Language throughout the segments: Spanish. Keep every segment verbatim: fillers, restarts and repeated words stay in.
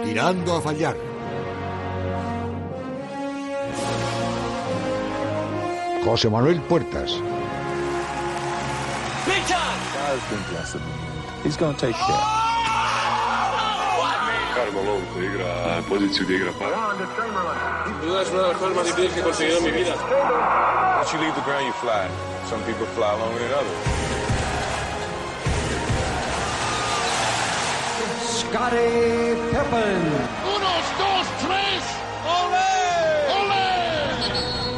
Tirando a fallar. José Manuel Puertas. Carmelo igra poziciju gdje igra para. Bila je una de las cosas más difíciles que he conseguido en mi vida. Once you leave the ground, you fly. Some people fly longer than others. Scottie Pippen. Unos, dos, tres. ¡Olé! ¡Olé!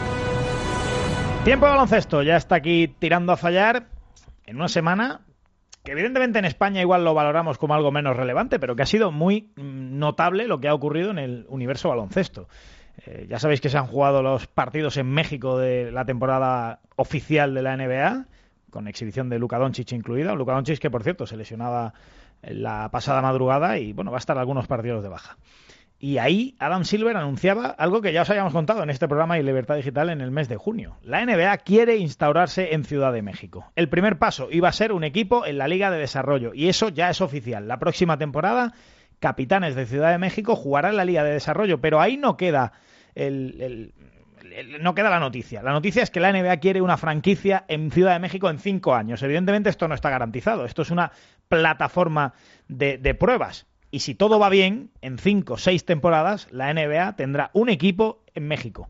Tiempo de baloncesto, ya está aquí tirando a fallar en una semana que evidentemente en España igual lo valoramos como algo menos relevante, pero que ha sido muy notable lo que ha ocurrido en el universo baloncesto. Eh, ya sabéis que se han jugado los partidos en México de la temporada oficial de la N B A, con exhibición de Luka Doncic incluida. Luka Doncic que, por cierto, se lesionaba la pasada madrugada y bueno, va a estar algunos partidos de baja. Y ahí Adam Silver anunciaba algo que ya os habíamos contado en este programa y Libertad Digital en el mes de junio. La N B A quiere instaurarse en Ciudad de México. El primer paso iba a ser un equipo en la Liga de Desarrollo y eso ya es oficial. La próxima temporada, Capitanes de Ciudad de México jugará en la Liga de Desarrollo, pero ahí no queda el, el, el, no queda la noticia. La noticia es que la N B A quiere una franquicia en Ciudad de México en cinco años. Evidentemente esto no está garantizado. Esto es una plataforma de, de pruebas. Y si todo va bien, en cinco o seis temporadas, la N B A tendrá un equipo en México.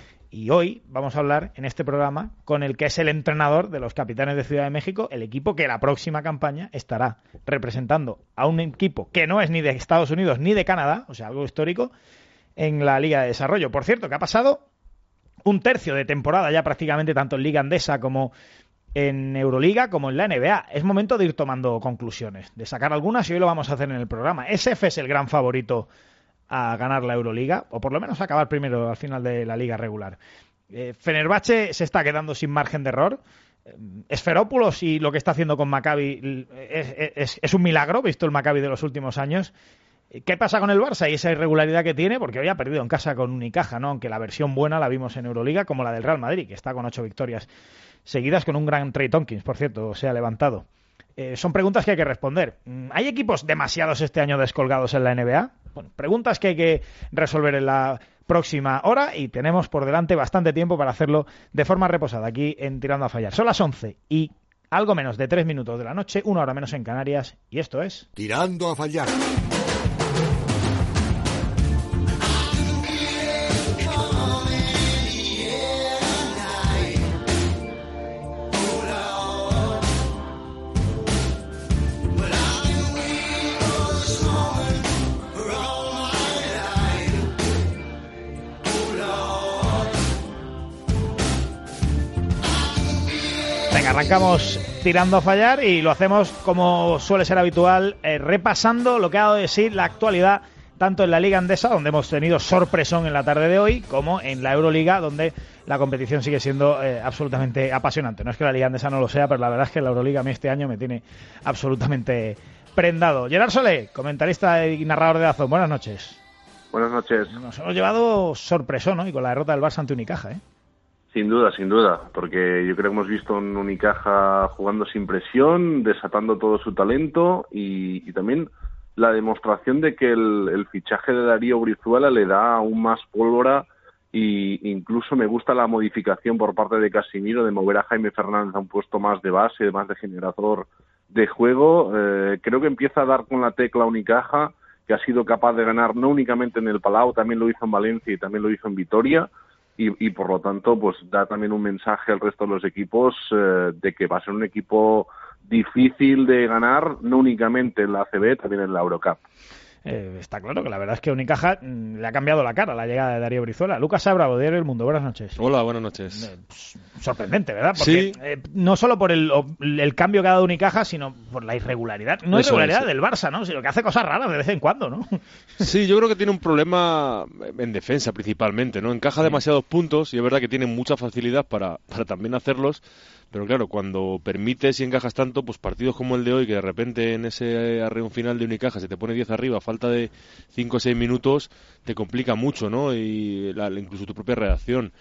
Y hoy vamos a hablar en este programa con el que es el entrenador de los Capitanes de Ciudad de México, el equipo que la próxima campaña estará representando a un equipo que no es ni de Estados Unidos ni de Canadá, o sea, algo histórico, en la Liga de Desarrollo. Por cierto, que ha pasado un tercio de temporada ya prácticamente, tanto en Liga Andesa como en Euroliga como en la N B A. Es momento de ir tomando conclusiones, de sacar algunas, y hoy lo vamos a hacer en el programa. S F es el gran favorito a ganar la Euroliga, o por lo menos a acabar primero al final de la liga regular. Eh, Fenerbahce se está quedando sin margen de error. Eh, Esferópulos y lo que está haciendo con Maccabi es, es, es un milagro, visto el Maccabi de los últimos años. ¿Qué pasa con el Barça y esa irregularidad que tiene? Porque hoy ha perdido en casa con Unicaja, ¿no? Aunque la versión buena la vimos en Euroliga, como la del Real Madrid, que está con ocho victorias seguidas, con un gran Trey Tompkins, por cierto, se ha levantado. Eh, son preguntas que hay que responder. ¿Hay equipos demasiados este año descolgados en la N B A? Bueno, preguntas que hay que resolver en la próxima hora y tenemos por delante bastante tiempo para hacerlo de forma reposada aquí en Tirando a Fallar. Son las once y algo menos de tres minutos de la noche, una hora menos en Canarias, y esto es... Tirando a Fallar. Arrancamos Tirando a Fallar y lo hacemos como suele ser habitual, eh, repasando lo que ha dado de sí la actualidad tanto en la Liga Andesa, donde hemos tenido sorpresón en la tarde de hoy, como en la Euroliga, donde la competición sigue siendo eh, absolutamente apasionante. No es que la Liga Andesa no lo sea, pero la verdad es que la Euroliga a mí este año me tiene absolutamente prendado. Gerard Solé, comentarista y narrador de Dazón, buenas noches. Buenas noches. Nos hemos llevado sorpresón, ¿no? Y con la derrota del Barça ante Unicaja, ¿eh? Sin duda, sin duda, porque yo creo que hemos visto un Unicaja jugando sin presión, desatando todo su talento y, y también la demostración de que el, el fichaje de Darío Brizuela le da aún más pólvora, y incluso me gusta la modificación por parte de Casimiro de mover a Jaime Fernández a un puesto más de base, más de generador de juego. Eh, creo que empieza a dar con la tecla Unicaja, que ha sido capaz de ganar no únicamente en el Palau, también lo hizo en Valencia y también lo hizo en Vitoria. Y, y por lo tanto pues da también un mensaje al resto de los equipos eh, de que va a ser un equipo difícil de ganar, no únicamente en la A C B, también en la Eurocup. Eh, está claro que la verdad es que Unicaja mmm, le ha cambiado la cara a la llegada de Darío Brizuela. Lucas Abravo, Diario El Mundo, buenas noches. Hola, buenas noches. Eh, pues, sorprendente, ¿verdad? Porque sí. eh, no solo por el, el cambio que ha dado Unicaja, sino por la irregularidad. No Eso irregularidad es. del Barça, ¿no? Sino que hace cosas raras de vez en cuando, ¿no? Sí, yo creo que tiene un problema en defensa principalmente, ¿no? Encaja sí. demasiados puntos y es verdad que tiene mucha facilidad para, para también hacerlos. Pero claro, cuando permites y encajas tanto, pues partidos como el de hoy, que de repente en ese arreón final de Unicaja se te pone diez arriba a falta de cinco o seis minutos, te complica mucho, ¿no? Y la, incluso tu propia reacción.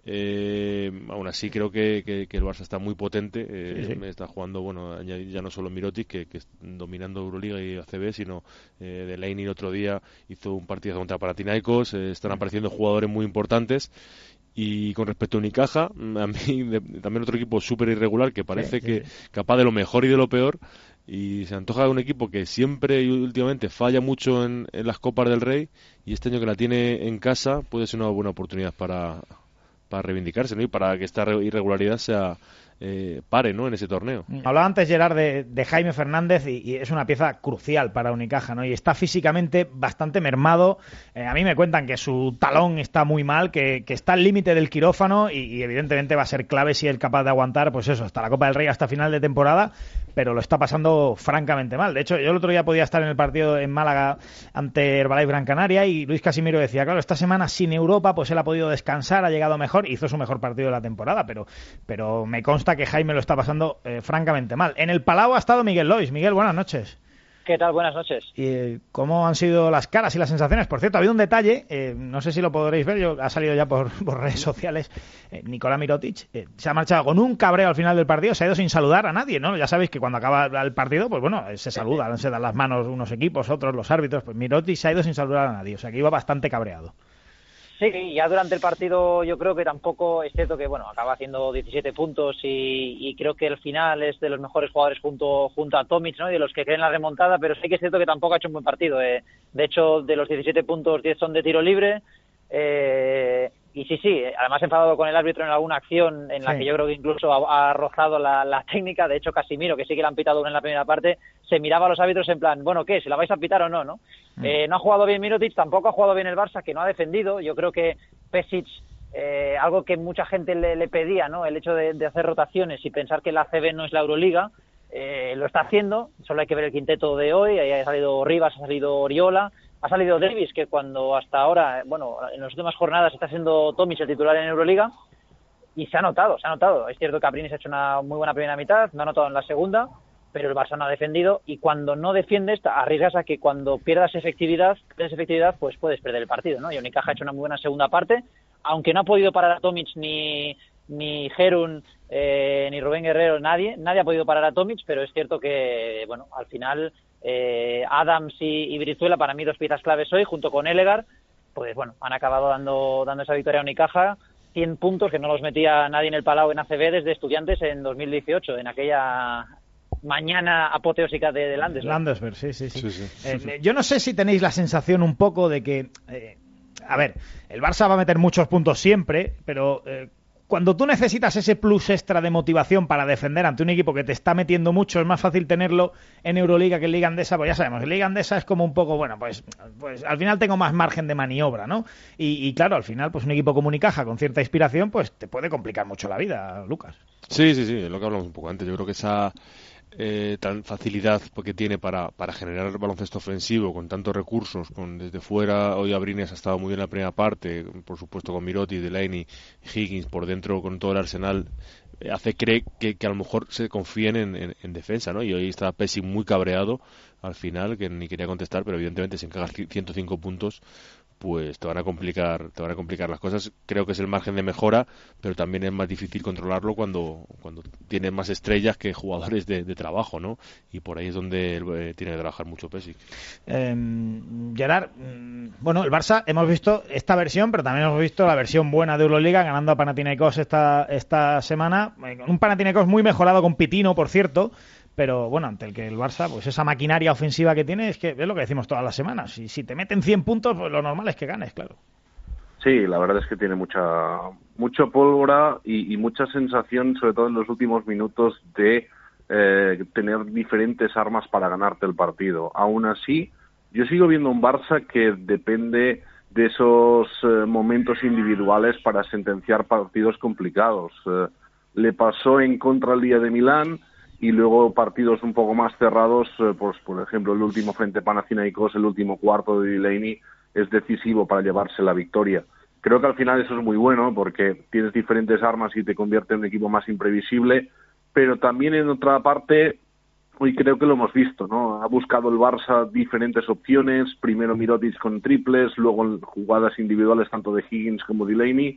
Eh, aún así creo que, que, que el Barça está muy potente, eh, sí, sí. está jugando, bueno, ya, ya no solo Mirotic que, que dominando Euroliga y A C B, sino eh, Delaney el otro día hizo un partido contra Panathinaikos, eh, están apareciendo jugadores muy importantes. Y con respecto a Unicaja, a mí de, también otro equipo súper irregular que parece sí, sí. que capaz de lo mejor y de lo peor, y se antoja un equipo que siempre y últimamente falla mucho en, en las Copas del Rey, y este año que la tiene en casa puede ser una buena oportunidad para para reivindicarse, ¿no? Y para que esta irregularidad sea eh, pare, ¿no? En ese torneo. Hablaba antes, Gerard, de, de Jaime Fernández y, y es una pieza crucial para Unicaja, ¿no? Y está físicamente bastante mermado. Eh, a mí me cuentan que su talón está muy mal, que, que está al límite del quirófano y, y evidentemente va a ser clave si es capaz de aguantar, pues eso, hasta la Copa del Rey, hasta final de temporada, pero lo está pasando francamente mal. De hecho, yo el otro día podía estar en el partido en Málaga ante Herbalife Gran Canaria y Luis Casimiro decía, claro, esta semana sin Europa, pues él ha podido descansar, ha llegado mejor, hizo su mejor partido de la temporada, pero, pero me consta que Jaime lo está pasando eh, francamente mal. En el Palau ha estado Miguel Lois. Miguel, buenas noches. ¿Qué tal? Buenas noches. ¿Y cómo han sido las caras y las sensaciones? Por cierto, ha habido un detalle, eh, no sé si lo podréis ver, yo, ha salido ya por, por redes sociales, eh, Nikola Mirotic eh, se ha marchado con un cabreo al final del partido, se ha ido sin saludar a nadie, ¿no? Ya sabéis que cuando acaba el partido, pues bueno, se saludan, se dan las manos unos equipos, otros, los árbitros, pues Mirotic se ha ido sin saludar a nadie, o sea que iba bastante cabreado. Sí, ya durante el partido yo creo que tampoco es cierto que, bueno, acaba haciendo diecisiete puntos y, y creo que al final es de los mejores jugadores junto junto a Tomic, ¿no? Y de los que creen la remontada, pero sí que es cierto que tampoco ha hecho un buen partido. Eh. De hecho, de los diecisiete puntos, diez son de tiro libre. Eh, y sí, sí, además enfadado con el árbitro en alguna acción en la sí. que yo creo que incluso ha, ha rozado la, la técnica. De hecho, Casimiro, que sí que le han pitado una en la primera parte, se miraba a los árbitros en plan, bueno, ¿qué? ¿Se la vais a pitar o no? ¿no? Mm. Eh, no ha jugado bien Mirotic, tampoco ha jugado bien el Barça, que no ha defendido. Yo creo que Pešić, eh, algo que mucha gente le, le pedía, ¿no? El hecho de, de hacer rotaciones y pensar que la A C B no es la Euroliga, eh, lo está haciendo. Solo hay que ver el quinteto de hoy. Ahí ha salido Rivas, ha salido Oriola, ha salido Davis, que cuando hasta ahora, bueno, en las últimas jornadas está siendo Tomic el titular en Euroliga, y se ha notado, se ha notado. Es cierto que Aprinis ha hecho una muy buena primera mitad, no ha notado en la segunda, pero el Barça no ha defendido, y cuando no defiendes arriesgas a que cuando pierdas efectividad, pierdes efectividad, pues puedes perder el partido, ¿no? Y Unicaja ha hecho una muy buena segunda parte, aunque no ha podido parar a Tomic ni ni Jerun, eh, ni Rubén Guerrero, nadie, nadie ha podido parar a Tomic, pero es cierto que, bueno, al final eh, Adams y, y Brizuela, para mí dos piezas claves hoy, junto con Elegar, pues bueno, han acabado dando dando esa victoria a Unicaja, cien puntos que no los metía nadie en el Palau en A C B desde Estudiantes en dos mil dieciocho, en aquella mañana apoteósica de, de Landesberg. Landesberg, sí, sí, sí. sí, sí. Eh, yo no sé si tenéis la sensación un poco de que, eh, a ver, el Barça va a meter muchos puntos siempre, pero eh, cuando tú necesitas ese plus extra de motivación para defender ante un equipo que te está metiendo mucho, es más fácil tenerlo en Euroliga que en Liga Andesa, pues ya sabemos, en Liga Andesa es como un poco, bueno, pues, pues al final tengo más margen de maniobra, ¿no? Y, y claro, al final, pues un equipo como Unicaja con cierta inspiración, pues te puede complicar mucho la vida, Lucas. Sí, sí, sí, es lo que hablamos un poco antes. Yo creo que esa eh, tan facilidad que tiene para, para generar baloncesto ofensivo con tantos recursos, con desde fuera, hoy Abrines ha estado muy bien en la primera parte, por supuesto con Mirotic, Delaney, Higgins, por dentro con todo el arsenal, eh, hace cree que, que a lo mejor se confíen en, en, en defensa, ¿no? Y hoy está Pešić muy cabreado al final, que ni quería contestar, pero evidentemente si encajas ciento cinco puntos, pues te van a complicar te van a complicar las cosas. Creo que es el margen de mejora, pero también es más difícil controlarlo cuando cuando tienes más estrellas que jugadores de, de trabajo, ¿no? Y por ahí es donde eh, tiene que trabajar mucho Pešić. Eh, Gerard, bueno, el Barça hemos visto esta versión, pero también hemos visto la versión buena de Euroliga, ganando a Panathinaikos esta esta semana, un Panathinaikos muy mejorado con Pitino, por cierto. Pero bueno, ante el que el Barça, pues esa maquinaria ofensiva que tiene, es que es lo que decimos todas las semanas. Y si te meten cien puntos, pues lo normal es que ganes, claro. Sí, la verdad es que tiene mucha mucha pólvora y, y mucha sensación, sobre todo en los últimos minutos, de eh, tener diferentes armas para ganarte el partido. Aún así, yo sigo viendo un Barça que depende de esos eh, momentos individuales para sentenciar partidos complicados. Eh, le pasó en contra el día de Milán, y luego partidos un poco más cerrados, eh, pues por ejemplo el último frente Panathinaikos, el último cuarto de Delaney es decisivo para llevarse la victoria. Creo que al final eso es muy bueno porque tienes diferentes armas y te convierte en un equipo más imprevisible, pero también en otra parte, hoy creo que lo hemos visto, ¿no? Ha buscado el Barça diferentes opciones, primero Mirotic con triples, luego jugadas individuales tanto de Higgins como Delaney,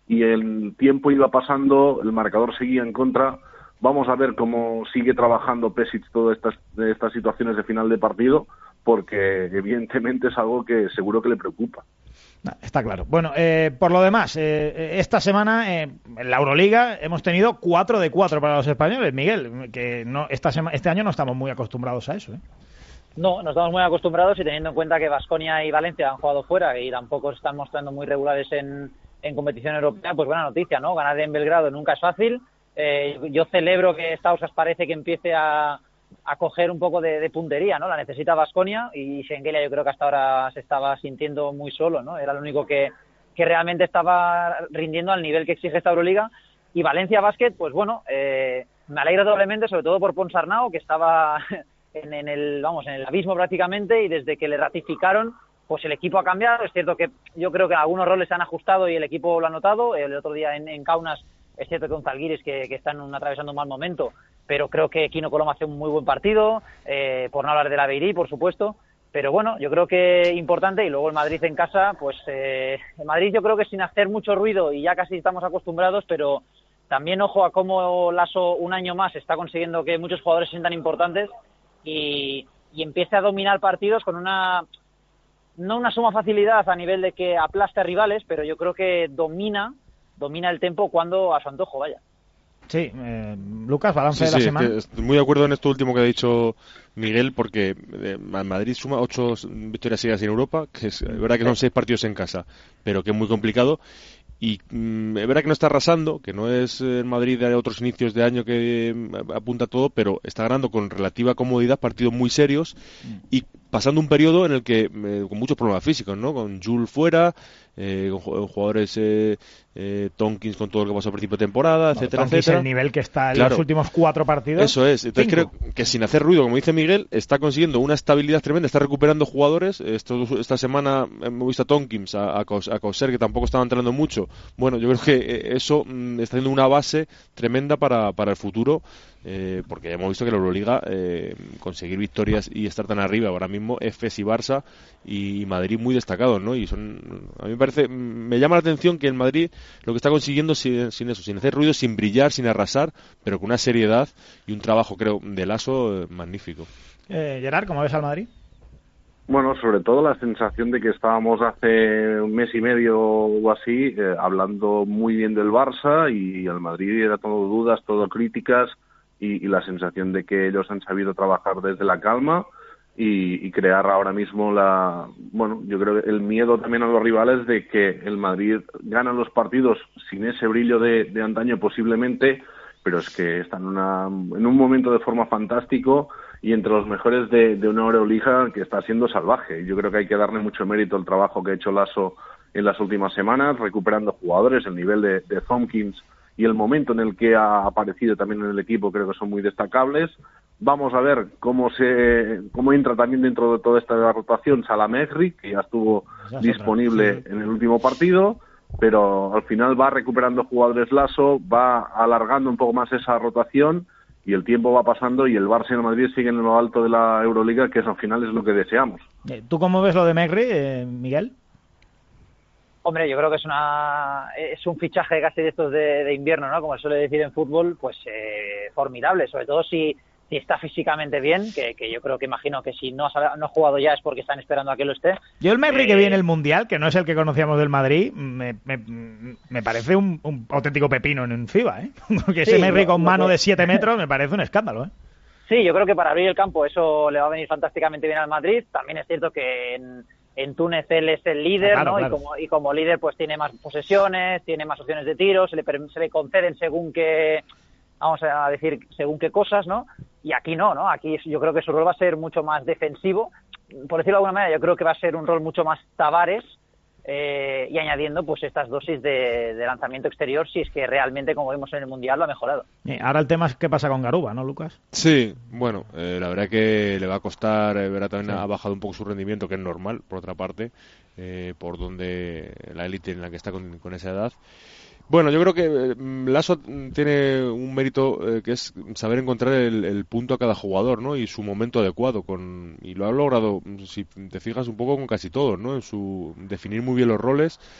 y el tiempo iba pasando, el marcador seguía en contra. Vamos a ver cómo sigue trabajando Pesic todas estas, estas situaciones de final de partido, porque evidentemente es algo que seguro que le preocupa. Está claro. Bueno, eh, por lo demás, eh, esta semana eh, en la Euroliga hemos tenido cuatro de cuatro para los españoles, Miguel, que no esta sema, este año no estamos muy acostumbrados a eso, ¿eh? No, no estamos muy acostumbrados, y teniendo en cuenta que Baskonia y Valencia han jugado fuera y tampoco están mostrando muy regulares en, en competición europea, pues buena noticia, ¿no? Ganar en Belgrado nunca es fácil. Eh, yo celebro que Stauskas parece que empiece a, a coger un poco de, de puntería, ¿no? La necesita Baskonia, y Schengelia yo creo que hasta ahora se estaba sintiendo muy solo, ¿no? Era el único que, que realmente estaba rindiendo al nivel que exige esta Euroliga. Y Valencia Basket, pues bueno, eh, me alegra doblemente, sobre todo por Ponsarnau, que estaba en, en el vamos en el abismo prácticamente, y desde que le ratificaron, pues el equipo ha cambiado. Es cierto que yo creo que algunos roles se han ajustado y el equipo lo ha notado. El otro día en, en Kaunas, es cierto que con Zalgiris, que, que están atravesando un mal momento, pero creo que Kino Coloma hace un muy buen partido, eh, por no hablar de la Beirí, por supuesto. Pero bueno, yo creo que importante. Y luego el Madrid en casa, pues eh, el Madrid yo creo que sin hacer mucho ruido, y ya casi estamos acostumbrados, pero también ojo a cómo Lasso un año más está consiguiendo que muchos jugadores se sientan importantes y, y empiece a dominar partidos con una, no una suma facilidad a nivel de que aplaste a rivales, pero yo creo que domina domina el tempo cuando a su antojo, vaya. Sí, eh, Lucas, balance sí, de la sí, semana. Estoy muy de acuerdo en esto último que ha dicho Miguel, porque eh, Madrid suma ocho victorias seguidas en Europa, que es, es verdad que son seis partidos en casa, pero que es muy complicado. Y mm, es verdad que no está arrasando, que no es el Madrid de otros inicios de año que mm, apunta todo, pero está ganando con relativa comodidad partidos muy serios y pasando un periodo en el que eh, con muchos problemas físicos, ¿no? Con Jules fuera, eh, con jugadores eh, eh, Tonkins con todo lo que pasó a principio de temporada, no, etcétera, Tonkins etcétera. El nivel que está en claro, los últimos cuatro partidos. Eso es. Entonces cinco. Creo que sin hacer ruido, como dice Miguel, está consiguiendo una estabilidad tremenda, está recuperando jugadores. Esto, esta semana hemos visto a Tonkins, a, a, a Coser, que tampoco estaba entrando mucho. Bueno, yo creo que eso mm, está haciendo una base tremenda para, para el futuro. Eh, porque ya hemos visto que la Euroliga eh, conseguir victorias y estar tan arriba ahora mismo, Efes y Barça y Madrid muy destacados, ¿no? Y son, a mí me parece, me llama la atención que el Madrid lo que está consiguiendo sin, sin eso, sin hacer ruido, sin brillar, sin arrasar, pero con una seriedad y un trabajo, creo, de Lasso eh, magnífico. Eh, Gerard, ¿cómo ves al Madrid? Bueno, sobre todo la sensación de que estábamos hace un mes y medio o así eh, hablando muy bien del Barça, y el Madrid era todo dudas, todo críticas. Y, y la sensación de que ellos han sabido trabajar desde la calma y, y crear ahora mismo la, bueno, yo creo que el miedo también a los rivales de que el Madrid gana los partidos sin ese brillo de, de antaño posiblemente, pero es que están en, una, en un momento de forma fantástico y entre los mejores de, de una Euroliga que está siendo salvaje. Yo creo que hay que darle mucho mérito al trabajo que ha hecho Lasso en las últimas semanas, recuperando jugadores, el nivel de, de Tompkins y el momento en el que ha aparecido también en el equipo creo que son muy destacables. Vamos a ver cómo se cómo entra también dentro de toda esta rotación Salah Mejri, que ya estuvo ya disponible otra. en el último partido, pero al final va recuperando jugadores Lasso, va alargando un poco más esa rotación y el tiempo va pasando y el Barça y el Madrid siguen en lo alto de la Euroliga, que eso al final es lo que deseamos. ¿Tú cómo ves lo de Mejri, eh, Miguel? Hombre, yo creo que es una es un fichaje casi de estos de, de invierno, ¿no? Como se suele decir en fútbol, pues eh, formidable, sobre todo si, si está físicamente bien, que, que yo creo que imagino que si no ha, no ha jugado ya es porque están esperando a que lo esté. Yo el Mejri eh, que viene el Mundial, que no es el que conocíamos del Madrid, me, me, me parece un, un auténtico pepino en FIBA, ¿eh? Porque ese sí, Mejri con mano de siete metros me parece un escándalo, ¿eh? Sí, yo creo que para abrir el campo eso le va a venir fantásticamente bien al Madrid. También es cierto que en En Túnez él es el líder, ah, claro, ¿no? Claro. Y como y como líder pues tiene más posesiones, tiene más opciones de tiro, se le se le conceden según qué, vamos a decir, según qué cosas, ¿no? Y aquí no, ¿no? Aquí yo creo que su rol va a ser mucho más defensivo, por decirlo de alguna manera. Yo creo que va a ser un rol mucho más Tavares, eh, y añadiendo pues estas dosis de, de lanzamiento exterior, si es que realmente, como vimos en el Mundial, lo ha mejorado. Eh, ahora el tema es qué pasa con Garuba, ¿no, Lucas? Sí, bueno, eh, la verdad que le va a costar, eh, verá, también sí. Ha bajado un poco su rendimiento, que es normal, por otra parte, eh, por donde la élite en la que está con, con esa edad. Bueno, yo creo que eh, Lasso tiene un mérito eh, que es saber encontrar el, el punto a cada jugador, ¿no? Y su momento adecuado, con y lo ha logrado, si te fijas, un poco con casi todos, ¿no? En su definir muy bien los roles.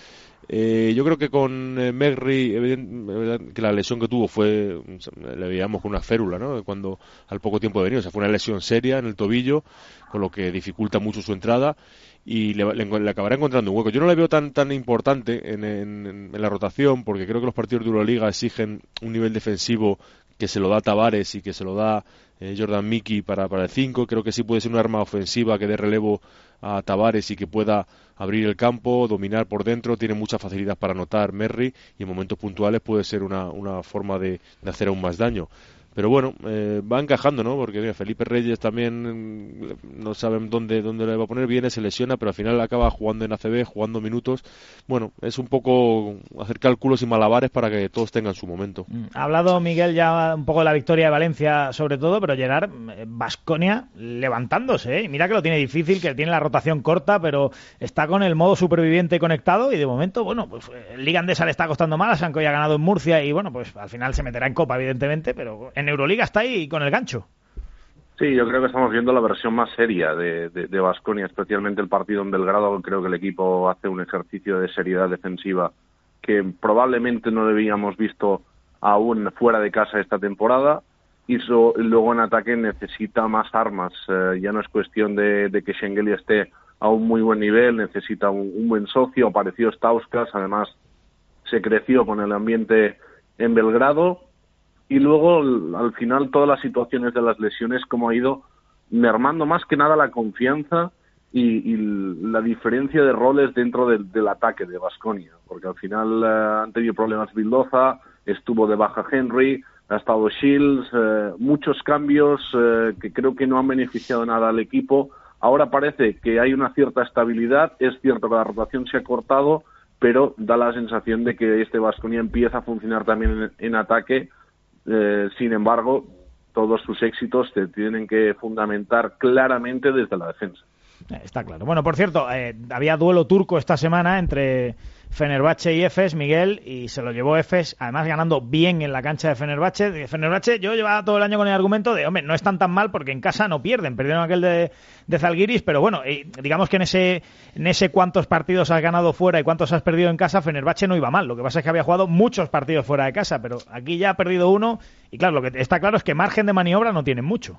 Eh, yo creo que con eh, Merri, evident, que la lesión que tuvo fue, le veíamos con una férula, ¿no? Cuando al poco tiempo de venir, o sea, fue una lesión seria en el tobillo, con lo que dificulta mucho su entrada y le, le, le acabará encontrando un hueco. Yo no le veo tan tan importante en, en, en la rotación, porque creo que los partidos de Euroliga exigen un nivel defensivo que se lo da Tavares y que se lo da eh, Jordan Mickey para, para el cinco. Creo que sí puede ser un arma ofensiva que dé relevo a Tavares y que pueda abrir el campo, dominar por dentro. Tiene mucha facilidad para anotar Merri y en momentos puntuales puede ser una, una forma de, de hacer aún más daño. Pero bueno, eh, va encajando, ¿no? Porque mira, Felipe Reyes también no saben dónde dónde le va a poner, viene, se lesiona, pero al final acaba jugando en A C B, jugando minutos. Bueno, es un poco hacer cálculos y malabares para que todos tengan su momento. Ha hablado Miguel ya un poco de la victoria de Valencia sobre todo, pero Gerard, Baskonia levantándose, ¿eh? Mira que lo tiene difícil, que tiene la rotación corta, pero está con el modo superviviente conectado y de momento, bueno, pues Liga Andesa le está costando mal, a Sanco ya ha ganado en Murcia y bueno, pues al final se meterá en Copa evidentemente, pero en Euroliga está ahí con el gancho. Sí, yo creo que estamos viendo la versión más seria de Baskonia, especialmente el partido en Belgrado. Creo que el equipo hace un ejercicio de seriedad defensiva que probablemente no habíamos visto aún fuera de casa esta temporada, y so, luego en ataque necesita más armas. Eh, ya no es cuestión de, de que Şengeli esté a un muy buen nivel, necesita un, un buen socio. Apareció Stauskas, además se creció con el ambiente en Belgrado. Y luego, al final, todas las situaciones de las lesiones, como ha ido mermando más que nada la confianza y, y la diferencia de roles dentro del, del ataque de Baskonia. Porque al final eh, han tenido problemas Vildoza, estuvo de baja Henry, ha estado Shields, eh, muchos cambios eh, que creo que no han beneficiado nada al equipo. Ahora parece que hay una cierta estabilidad, es cierto que la rotación se ha cortado, pero da la sensación de que este Baskonia empieza a funcionar también en, en ataque. Eh, sin embargo, todos sus éxitos se tienen que fundamentar claramente desde la defensa. Está claro. Bueno, por cierto, eh, había duelo turco esta semana entre Fenerbahce y Efes, Miguel, y se lo llevó Efes, además ganando bien en la cancha de Fenerbahce. Fenerbahce, yo llevaba todo el año con el argumento de, hombre, no están tan mal porque en casa no pierden, perdieron aquel de, de Zalgiris, pero bueno, eh, digamos que en ese en ese cuántos partidos has ganado fuera y cuántos has perdido en casa, Fenerbahce no iba mal. Lo que pasa es que había jugado muchos partidos fuera de casa, pero aquí ya ha perdido uno, y claro, lo que está claro es que margen de maniobra no tienen mucho.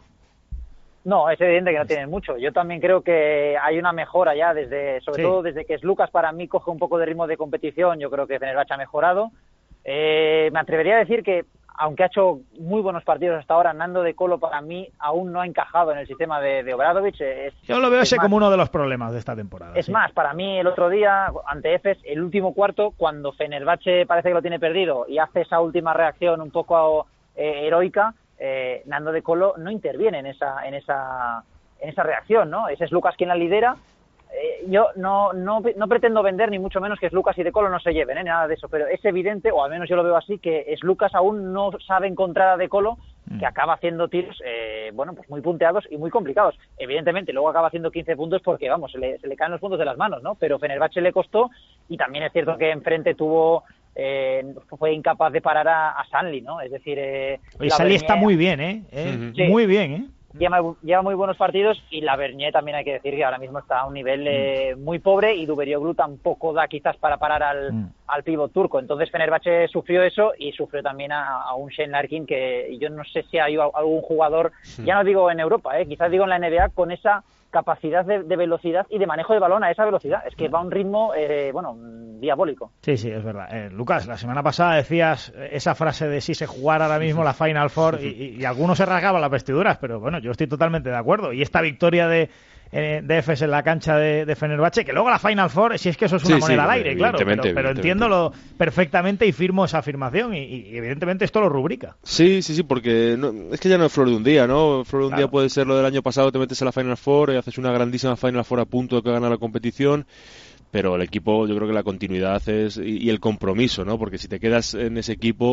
No, es evidente que no tienen mucho. Yo también creo que hay una mejora ya, desde, sobre sí. todo desde que Lucas para mí coge un poco de ritmo de competición. Yo creo que Fenerbahce ha mejorado. Eh, me atrevería a decir que, aunque ha hecho muy buenos partidos hasta ahora, Nando De Colo para mí aún no ha encajado en el sistema de, de Obradovic. Es, Yo lo veo ese más, como uno de los problemas de esta temporada. Es sí. más, para mí el otro día, ante Efes, el último cuarto, cuando Fenerbahce parece que lo tiene perdido y hace esa última reacción un poco eh, heroica, Eh, Nando De Colo no interviene en esa en esa en esa reacción, ¿no? Ese es Lucas quien la lidera. Eh, yo no, no no pretendo vender ni mucho menos que es Lucas y De Colo no se lleven, ¿eh? Nada de eso, pero es evidente, o al menos yo lo veo así, que es Lucas aún no sabe encontrar a De Colo, que acaba haciendo tiros eh, bueno, pues muy punteados y muy complicados. Evidentemente luego acaba haciendo quince puntos porque, vamos, se le, se le caen los puntos de las manos, ¿no? Pero Fenerbahce le costó, y también es cierto que enfrente tuvo Eh, fue incapaz de parar a, a Sanli, ¿no? Es decir, eh, Oye, Sanli está muy bien, ¿eh? eh sí. Muy bien, ¿eh? Lleva, lleva muy buenos partidos, y la Bernier también hay que decir que ahora mismo está a un nivel eh, muy pobre, y Duberioglu tampoco da quizás para parar al, mm. al pívot turco. Entonces Fenerbahce sufrió eso, y sufrió también a, a un Shane Larkin, que yo no sé si hay algún jugador, mm. ya no digo en Europa, eh, quizás digo en la N B A, con esa capacidad de, de velocidad y de manejo de balón a esa velocidad. Es que va a un ritmo, eh, bueno, diabólico. Sí, sí, es verdad. Eh, Lucas, la semana pasada decías esa frase de si se jugara ahora mismo la Final Four, y, y, y algunos se rasgaban las vestiduras, pero bueno, yo estoy totalmente de acuerdo. Y esta victoria de eh, de Efes en la cancha de, de Fenerbahce, que luego la Final Four, si es que eso es una sí, moneda sí, al aire, claro, pero, pero entiendo lo perfectamente y firmo esa afirmación, y, y evidentemente esto lo rubrica. Sí, sí, sí, porque no, es que ya no es flor de un día, ¿no? Flor de un claro. día puede ser lo del año pasado, te metes a la Final Four y haces una grandísima Final Four a punto de ganar la competición, pero el equipo, yo creo que la continuidad es y, y el compromiso, ¿no? Porque si te quedas en ese equipo,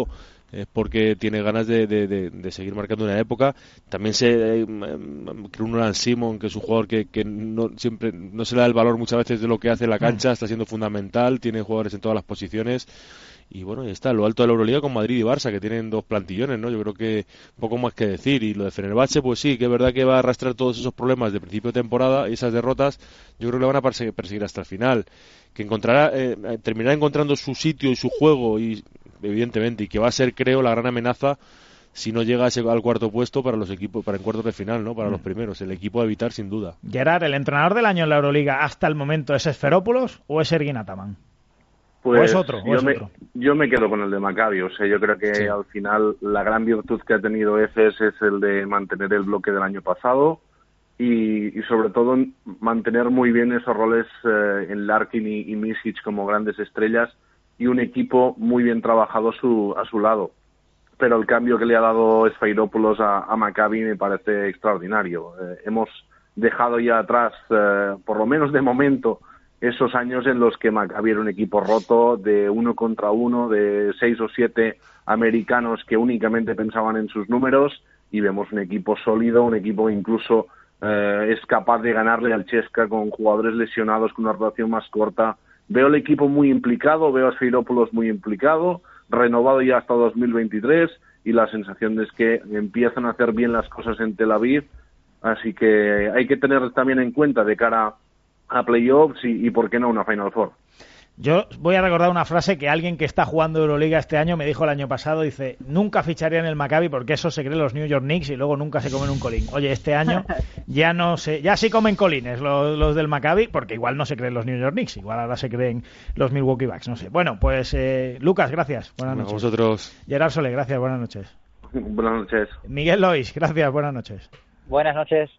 es porque tiene ganas de, de, de, de seguir marcando una época. También se eh, creo un Nolan Simon, que es un jugador que, que no siempre no se le da el valor muchas veces de lo que hace en la cancha, está siendo fundamental, tiene jugadores en todas las posiciones. Y bueno, ya está, lo alto de la Euroliga con Madrid y Barça, que tienen dos plantillones, ¿no? Yo creo que poco más que decir. Y lo de Fenerbahce, pues sí, que es verdad que va a arrastrar todos esos problemas de principio de temporada y esas derrotas, yo creo que le van a perseguir, perseguir hasta el final. Que encontrará, eh, terminará encontrando su sitio y su juego, y evidentemente, y que va a ser, creo, la gran amenaza si no llega a ese, al cuarto puesto para los equipos, para en cuartos de final, ¿no? Para mm. los primeros, el equipo a evitar sin duda. Gerard, ¿el entrenador del año en la Euroliga hasta el momento es Esferópolos o es Ergin Ataman? Pues ¿O es otro? ¿O yo, es me, otro? yo me quedo con el de Maccabi. O sea, yo creo que sí. Al final la gran virtud que ha tenido Efes es el de mantener el bloque del año pasado y, y sobre todo mantener muy bien esos roles eh, en Larkin y, y Misic como grandes estrellas y un equipo muy bien trabajado su, a su lado. Pero el cambio que le ha dado Sfairopoulos a, a Maccabi me parece extraordinario. Eh, hemos dejado ya atrás, eh, por lo menos de momento, esos años en los que Maccabi era un equipo roto de uno contra uno, de seis o siete americanos que únicamente pensaban en sus números, y vemos un equipo sólido, un equipo que incluso eh, es capaz de ganarle al Chesca con jugadores lesionados, con una rotación más corta. Veo el equipo muy implicado, veo a Sfairopoulos muy implicado, renovado ya hasta dos mil veintitrés, y la sensación es que empiezan a hacer bien las cosas en Tel Aviv, así que hay que tener también en cuenta de cara a playoffs y, y por qué no una Final Four. Yo voy a recordar una frase que alguien que está jugando Euroliga este año me dijo el año pasado, dice, nunca ficharía en el Maccabi porque eso se creen los New York Knicks y luego nunca se comen un colín. Oye, este año ya no sé, ya sí comen colines los, los del Maccabi, porque igual no se creen los New York Knicks, igual ahora se creen los Milwaukee Bucks, no sé. Bueno, pues eh, Lucas, gracias, buenas bueno, noches. Vosotros. Gerard Solé, gracias, buenas noches. Buenas noches. Miguel Lois, gracias, buenas noches. Buenas noches.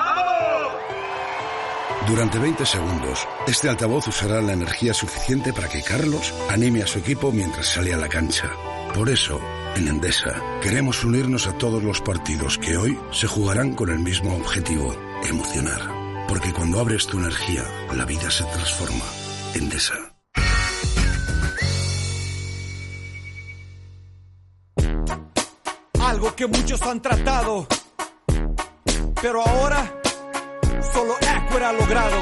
Durante veinte segundos, este altavoz usará la energía suficiente para que Carlos anime a su equipo mientras sale a la cancha. Por eso, en Endesa, queremos unirnos a todos los partidos que hoy se jugarán con el mismo objetivo, emocionar. Porque cuando abres tu energía, la vida se transforma. Endesa. Algo que muchos han tratado, pero ahora solo Aqua ha logrado.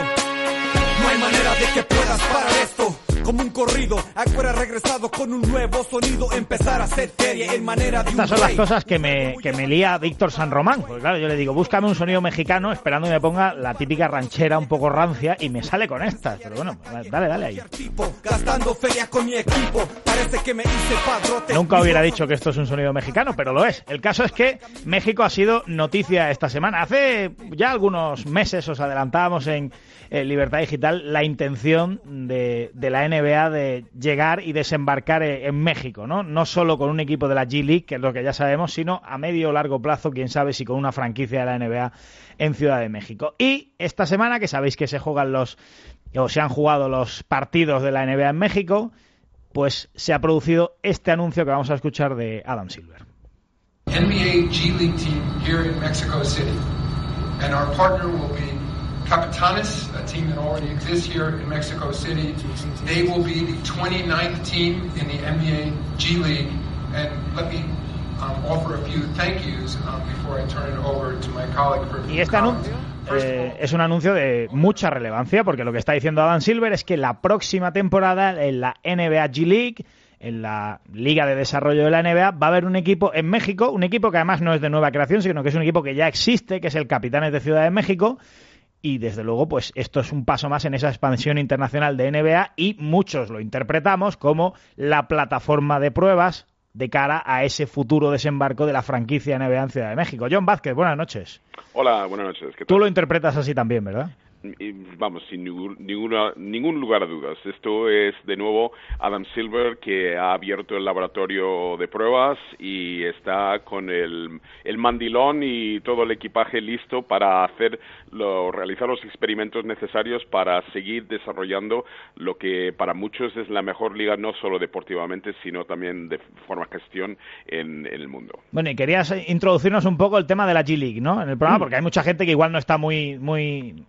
No hay manera de que puedas parar esto. Como un corrido, Aqua ha regresado con un nuevo sonido, empezar a hacer feria en manera de Estas un son rey. las cosas que me, que me lía Víctor San Román. Porque claro, yo le digo, búscame un sonido mexicano, esperando que me ponga la típica ranchera un poco rancia, y me sale con estas. Pero bueno, dale, dale ahí. Gastando feria con mi equipo, parece que me hice padrote. Nunca hubiera dicho que esto es un sonido mexicano, pero lo es. El caso es que México ha sido noticia esta semana. Hace ya algunos meses os adelantábamos en eh, Libertad Digital la intención de, de la N B A de llegar y desembarcar en México, ¿no? No solo con un equipo de la G League, que es lo que ya sabemos, sino a medio o largo plazo, quién sabe si con una franquicia de la N B A en Ciudad de México. Y esta semana, que sabéis que se juegan los, o se han jugado los partidos de la N B A en México, pues se ha producido este anuncio que vamos a escuchar de Adam Silver. N B A G League team here in Mexico City, and our partner will be Capitanes, a team that already exists here in Mexico City. They will be the twenty-ninth team in the N B A G League. And let me um, offer a few thank yous um, before I turn it over to my colleague for a few Y este anuncio eh, es un anuncio de mucha relevancia, porque lo que está diciendo Adam Silver es que la próxima temporada en la N B A G League, en la Liga de Desarrollo de la N B A, va a haber un equipo en México, un equipo que además no es de nueva creación, sino que es un equipo que ya existe, que es el Capitanes de Ciudad de México. Y desde luego, pues esto es un paso más en esa expansión internacional de N B A, y muchos lo interpretamos como la plataforma de pruebas de cara a ese futuro desembarco de la franquicia N B A en Ciudad de México. John Vázquez, buenas noches. Hola, buenas noches. ¿Qué tal? Tú lo interpretas así también, ¿verdad? Y, vamos, sin ningún, ninguna, ningún lugar a dudas. Esto es, de nuevo, Adam Silver, que ha abierto el laboratorio de pruebas y está con el, el mandilón y todo el equipaje listo para hacer lo, realizar los experimentos necesarios para seguir desarrollando lo que para muchos es la mejor liga, no solo deportivamente, sino también de forma gestión en, en el mundo. Bueno, y querías introducirnos un poco el tema de la G League, ¿no? En el programa, porque hay mucha gente que igual no está muy, muy, muy metida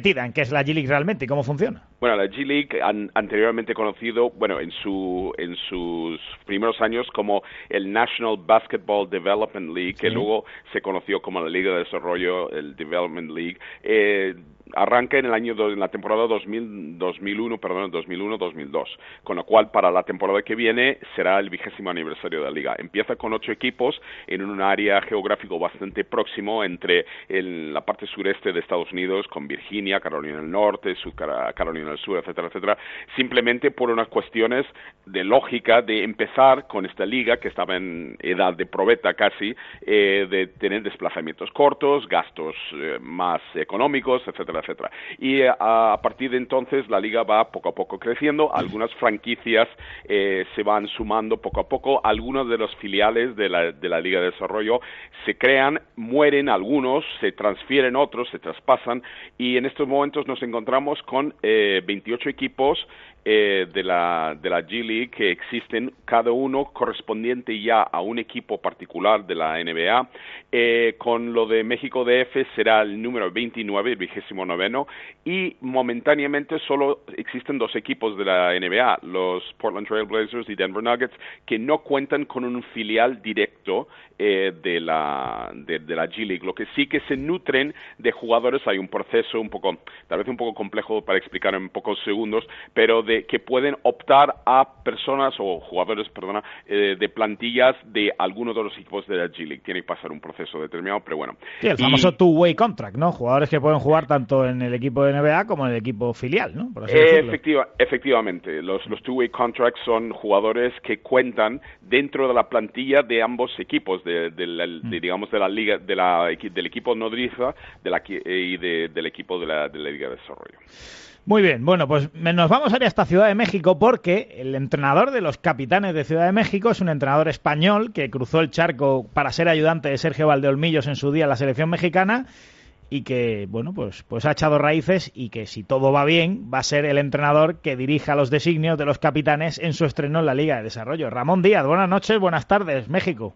metida en qué es la G-League realmente y cómo funciona. Bueno, la G-League, an, anteriormente conocido, bueno, en su en sus primeros años como el National Basketball Development League, que sí. luego se conoció como la Liga de Desarrollo, el Development League, eh, arranca en el año do, en la temporada dos mil, dos mil uno, perdón, dos mil uno dos mil dos, con lo cual para la temporada que viene será el vigésimo aniversario de la liga. Empieza con ocho equipos en un área geográfico bastante próximo entre el, la parte sureste de Estados Unidos, con Virginia, Carolina del Norte, Sur Carolina del Sur, etcétera, etcétera, simplemente por unas cuestiones de lógica de empezar con esta liga que estaba en edad de probeta casi, eh, de tener desplazamientos cortos, gastos eh, más económicos, etcétera, etcétera. Y eh, a partir de entonces la liga va poco a poco creciendo, algunas franquicias eh, se van sumando poco a poco, algunos de los filiales de la, de la Liga de Desarrollo se crean, mueren algunos, se transfieren otros, se traspasan, y en estos momentos nos encontramos con eh, veintiocho equipos eh, de la de la G-League que existen, cada uno correspondiente ya a un equipo particular de la N B A. Eh, con lo de México D F será el número veintinueve, el vigésimo noveno, y momentáneamente solo existen dos equipos de la N B A, los Portland Trail Blazers y Denver Nuggets, que no cuentan con un filial directo eh, de la de, de la G-League. Lo que sí que se nutren de jugadores, hay un proceso un poco, tal vez un poco complejo para explicar en pocos segundos, pero de que pueden optar a personas o jugadores, perdona, eh, de plantillas de alguno de los equipos de la G-League. Tiene que pasar un proceso determinado, pero bueno. Sí, el famoso y... two-way contract, ¿no? Jugadores que pueden jugar tanto en el equipo de N B A como en el equipo filial, ¿no? Por así eh, efectiva, efectivamente. Los, los two-way contracts son jugadores que cuentan dentro de la plantilla de ambos equipos, de, de, la, de digamos, de la liga, de la, del equipo nodriza de la, y de, del equipo de la, de la Liga de Desarrollo. Muy bien, bueno, pues nos vamos a ir hasta Ciudad de México porque el entrenador de los Capitanes de Ciudad de México es un entrenador español que cruzó el charco para ser ayudante de Sergio Valdeolmillos en su día en la selección mexicana y que, bueno, pues, pues ha echado raíces y que si todo va bien va a ser el entrenador que dirija los designios de los Capitanes en su estreno en la Liga de Desarrollo. Ramón Díaz, buenas noches, buenas tardes, México.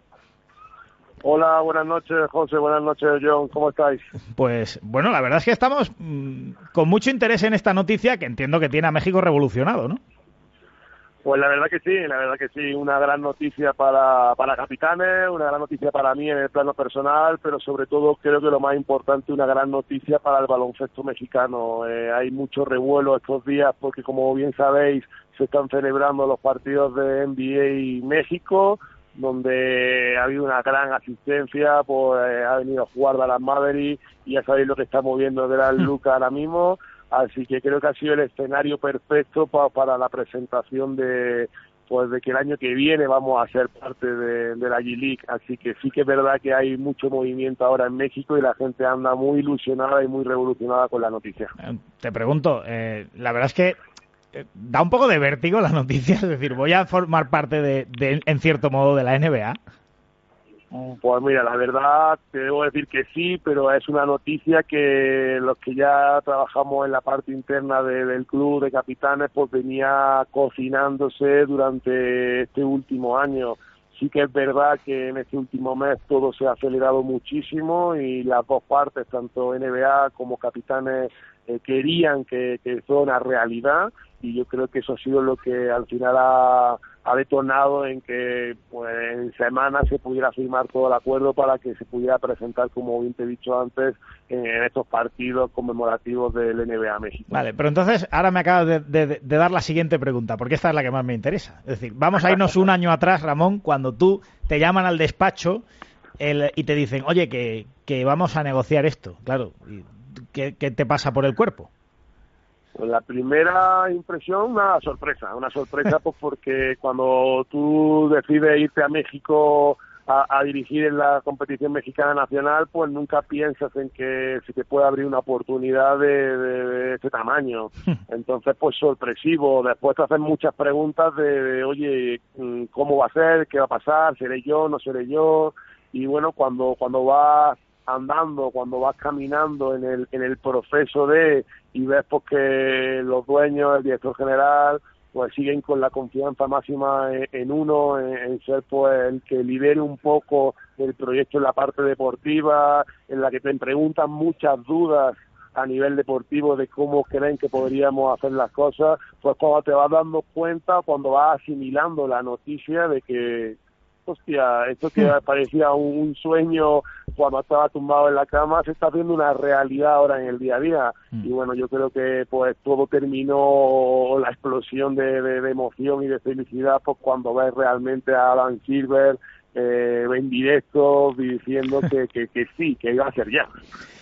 Hola, buenas noches, José, buenas noches, John, ¿cómo estáis? Pues, bueno, la verdad es que estamos mmm, con mucho interés en esta noticia que entiendo que tiene a México revolucionado, ¿no? Pues la verdad que sí, la verdad que sí, una gran noticia para, para Capitanes, una gran noticia para mí en el plano personal, pero sobre todo creo que lo más importante, una gran noticia para el baloncesto mexicano. Eh, hay mucho revuelo estos días porque, como bien sabéis, se están celebrando los partidos de N B A y México, donde ha habido una gran asistencia, pues eh, ha venido a jugar Dallas Mavericks y ya sabéis lo que está moviendo de la Luka ahora mismo, así que creo que ha sido el escenario perfecto pa, para la presentación de pues de que el año que viene vamos a ser parte de, de la G-League, así que sí que es verdad que hay mucho movimiento ahora en México y la gente anda muy ilusionada y muy revolucionada con la noticia. Te pregunto, eh, la verdad es que da un poco de vértigo la noticia, es decir, voy a formar parte de, de, en cierto modo, de la N B A. Pues mira, la verdad te debo decir que sí, pero es una noticia que los que ya trabajamos en la parte interna de, del club de Capitanes, pues venía cocinándose durante este último año. Sí que es verdad que en este último mes todo se ha acelerado muchísimo y las dos partes, tanto N B A como Capitanes, eh, querían que, que fuera una realidad, y yo creo que eso ha sido lo que al final ha, ha detonado en que pues, en semanas se pudiera firmar todo el acuerdo para que se pudiera presentar, como bien te he dicho antes, en, en estos partidos conmemorativos del N B A México. Vale, pero entonces ahora me acabas de, de, de dar la siguiente pregunta, porque esta es la que más me interesa. Es decir, vamos a irnos un año atrás, Ramón, cuando tú te llaman al despacho el, y te dicen, oye, que, que vamos a negociar esto. Claro, ¿qué, qué te pasa por el cuerpo? Pues la primera impresión, una sorpresa, una sorpresa pues porque cuando tú decides irte a México a, a dirigir en la competición mexicana nacional, pues nunca piensas en que se te puede abrir una oportunidad de, de, de este tamaño. Entonces, pues sorpresivo. Después te hacen muchas preguntas de, de, oye, ¿cómo va a ser? ¿Qué va a pasar? ¿Seré yo? ¿No seré yo? Y bueno, cuando cuando vas andando, cuando vas caminando en el en el proceso de y ves pues que los dueños, el director general, pues siguen con la confianza máxima en, en uno, en, en ser pues el que lidere un poco el proyecto en la parte deportiva, en la que te preguntan muchas dudas a nivel deportivo de cómo creen que podríamos hacer las cosas, pues cuando te vas dando cuenta, cuando vas asimilando la noticia de que, hostia, esto que parecía un, un sueño cuando estaba tumbado en la cama, se está haciendo una realidad ahora en el día a día. Mm. Y bueno, yo creo que pues todo terminó, la explosión de, de, de emoción y de felicidad, pues cuando ves realmente a Adam Silver eh, en directo diciendo que, que, que sí, que iba a ser ya.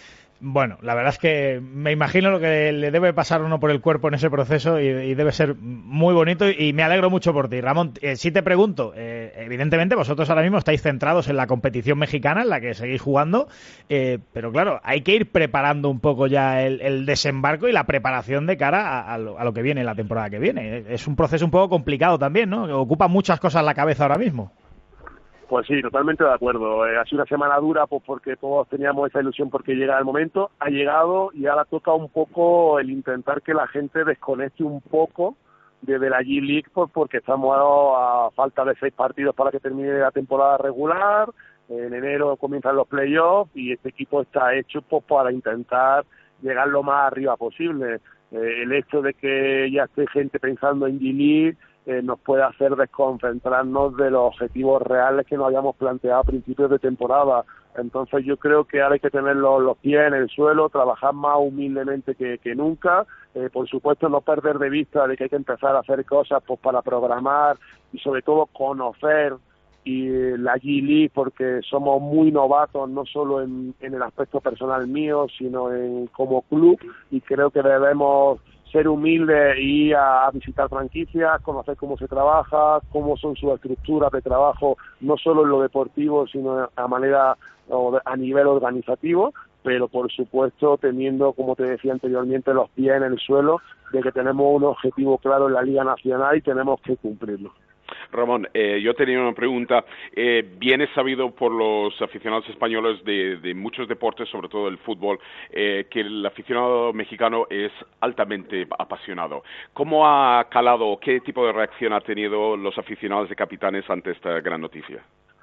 Bueno, la verdad es que me imagino lo que le debe pasar a uno por el cuerpo en ese proceso y, y debe ser muy bonito y, y me alegro mucho por ti. Ramón, eh, sí te pregunto, eh, evidentemente vosotros ahora mismo estáis centrados en la competición mexicana en la que seguís jugando, eh, pero claro, hay que ir preparando un poco ya el, el desembarco y la preparación de cara a, a, lo, a lo que viene, la temporada que viene. Es un proceso un poco complicado también, ¿no? Que ocupa muchas cosas en la cabeza ahora mismo. Pues sí, totalmente de acuerdo. Eh, ha sido una semana dura pues porque todos teníamos esa ilusión porque llega el momento, ha llegado y ahora toca un poco el intentar que la gente desconecte un poco de, de la G-League pues porque estamos a falta de seis partidos para que termine la temporada regular, en enero comienzan los playoffs y este equipo está hecho pues para intentar llegar lo más arriba posible. Eh, el hecho de que ya esté gente pensando en G-League Eh, nos puede hacer desconcentrarnos de los objetivos reales que nos habíamos planteado a principios de temporada. Entonces yo creo que ahora hay que tener los, los pies en el suelo, trabajar más humildemente que, que nunca, eh, por supuesto no perder de vista de que hay que empezar a hacer cosas pues para programar y sobre todo conocer y la G-League porque somos muy novatos no solo en, en el aspecto personal mío sino en como club y creo que debemos ser humildes y ir a visitar franquicias, conocer cómo se trabaja, cómo son sus estructuras de trabajo, no solo en lo deportivo, sino a manera o a nivel organizativo, pero por supuesto teniendo, como te decía anteriormente, los pies en el suelo de que tenemos un objetivo claro en la Liga Nacional y tenemos que cumplirlo. Ramón, eh, yo tenía una pregunta. Eh, bien es sabido por los aficionados españoles de, de muchos deportes, sobre todo el fútbol, eh, que el aficionado mexicano es altamente apasionado. ¿Cómo ha calado, qué tipo de reacción ha tenido los aficionados de Capitanes ante esta gran noticia?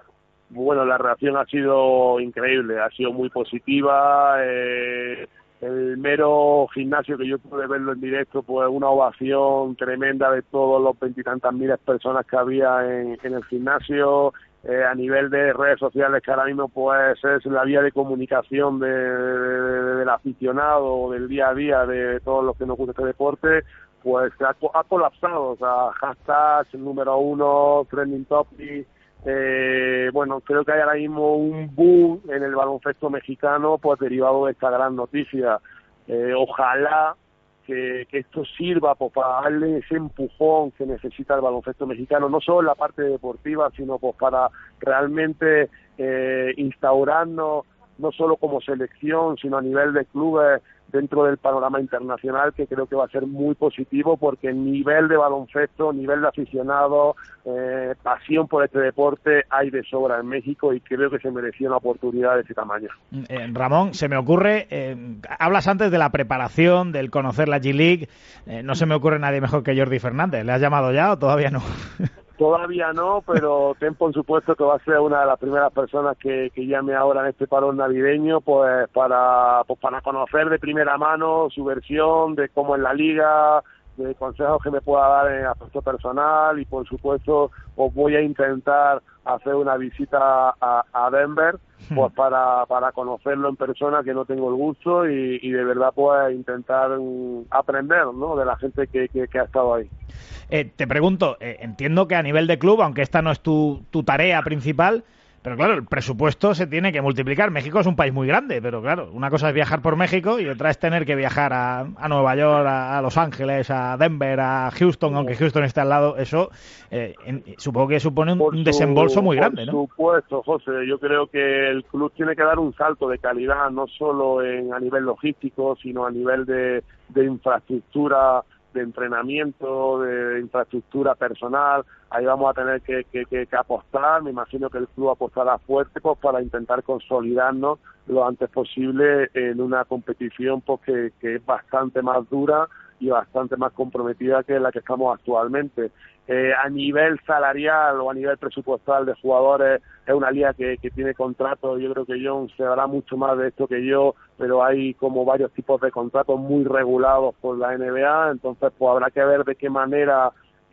Bueno, la reacción ha sido increíble, ha sido muy positiva. Eh... El mero gimnasio que yo pude verlo en directo, pues una ovación tremenda de todos los veintitantas miles personas que había en, en el gimnasio. Eh, a nivel de redes sociales, que ahora mismo pues es la vía de comunicación de, de, de, del aficionado, del día a día de todos los que nos gusta este deporte, pues ha, ha colapsado. O sea, hashtag número uno, trending topic. Eh, bueno, creo que hay ahora mismo un boom en el baloncesto mexicano pues derivado de esta gran noticia. Eh, ojalá que, que esto sirva pues, para darle ese empujón que necesita el baloncesto mexicano, no solo en la parte deportiva, sino pues para realmente eh, instaurarnos no solo como selección, sino a nivel de clubes dentro del panorama internacional, que creo que va a ser muy positivo porque el nivel de baloncesto, nivel de aficionados, eh, pasión por este deporte hay de sobra en México y creo que se merecía una oportunidad de ese tamaño. Eh, Ramón, se me ocurre, eh, hablas antes de la preparación, del conocer la G-League, eh, no se me ocurre nadie mejor que Jordi Fernández. ¿Le has llamado ya o todavía no? Todavía no, pero ten por supuesto que va a ser una de las primeras personas que, que llame ahora en este parón navideño, pues para pues para conocer de primera mano su versión de cómo es la liga, de consejos que me pueda dar en aspecto personal y por supuesto os voy a intentar hacer una visita a, a Denver pues para para conocerlo en persona, que no tengo el gusto y, y de verdad pues intentar um, aprender, ¿no?, de la gente que, que, que ha estado ahí. Eh, te pregunto, eh, entiendo que a nivel de club, aunque esta no es tu, tu tarea principal, pero claro, el presupuesto se tiene que multiplicar. México es un país muy grande, pero claro, una cosa es viajar por México y otra es tener que viajar a, a Nueva York, a, a Los Ángeles, a Denver, a Houston, aunque Houston esté al lado. Eso eh, en, supongo que supone un, un desembolso muy grande, ¿no? Por supuesto, José. Yo creo que el club tiene que dar un salto de calidad, no solo en, a nivel logístico, sino a nivel de, de infraestructura, de entrenamiento, de infraestructura personal. Ahí vamos a tener que, que, que, que apostar. Me imagino que el club apostará fuerte pues, para intentar consolidarnos lo antes posible en una competición pues, que, que es bastante más dura y bastante más comprometida que la que estamos actualmente. Eh, a nivel salarial o a nivel presupuestal de jugadores, es una liga que, que tiene contratos. Yo creo que John se hará mucho más de esto que yo, pero hay como varios tipos de contratos muy regulados por la N B A, entonces pues habrá que ver de qué manera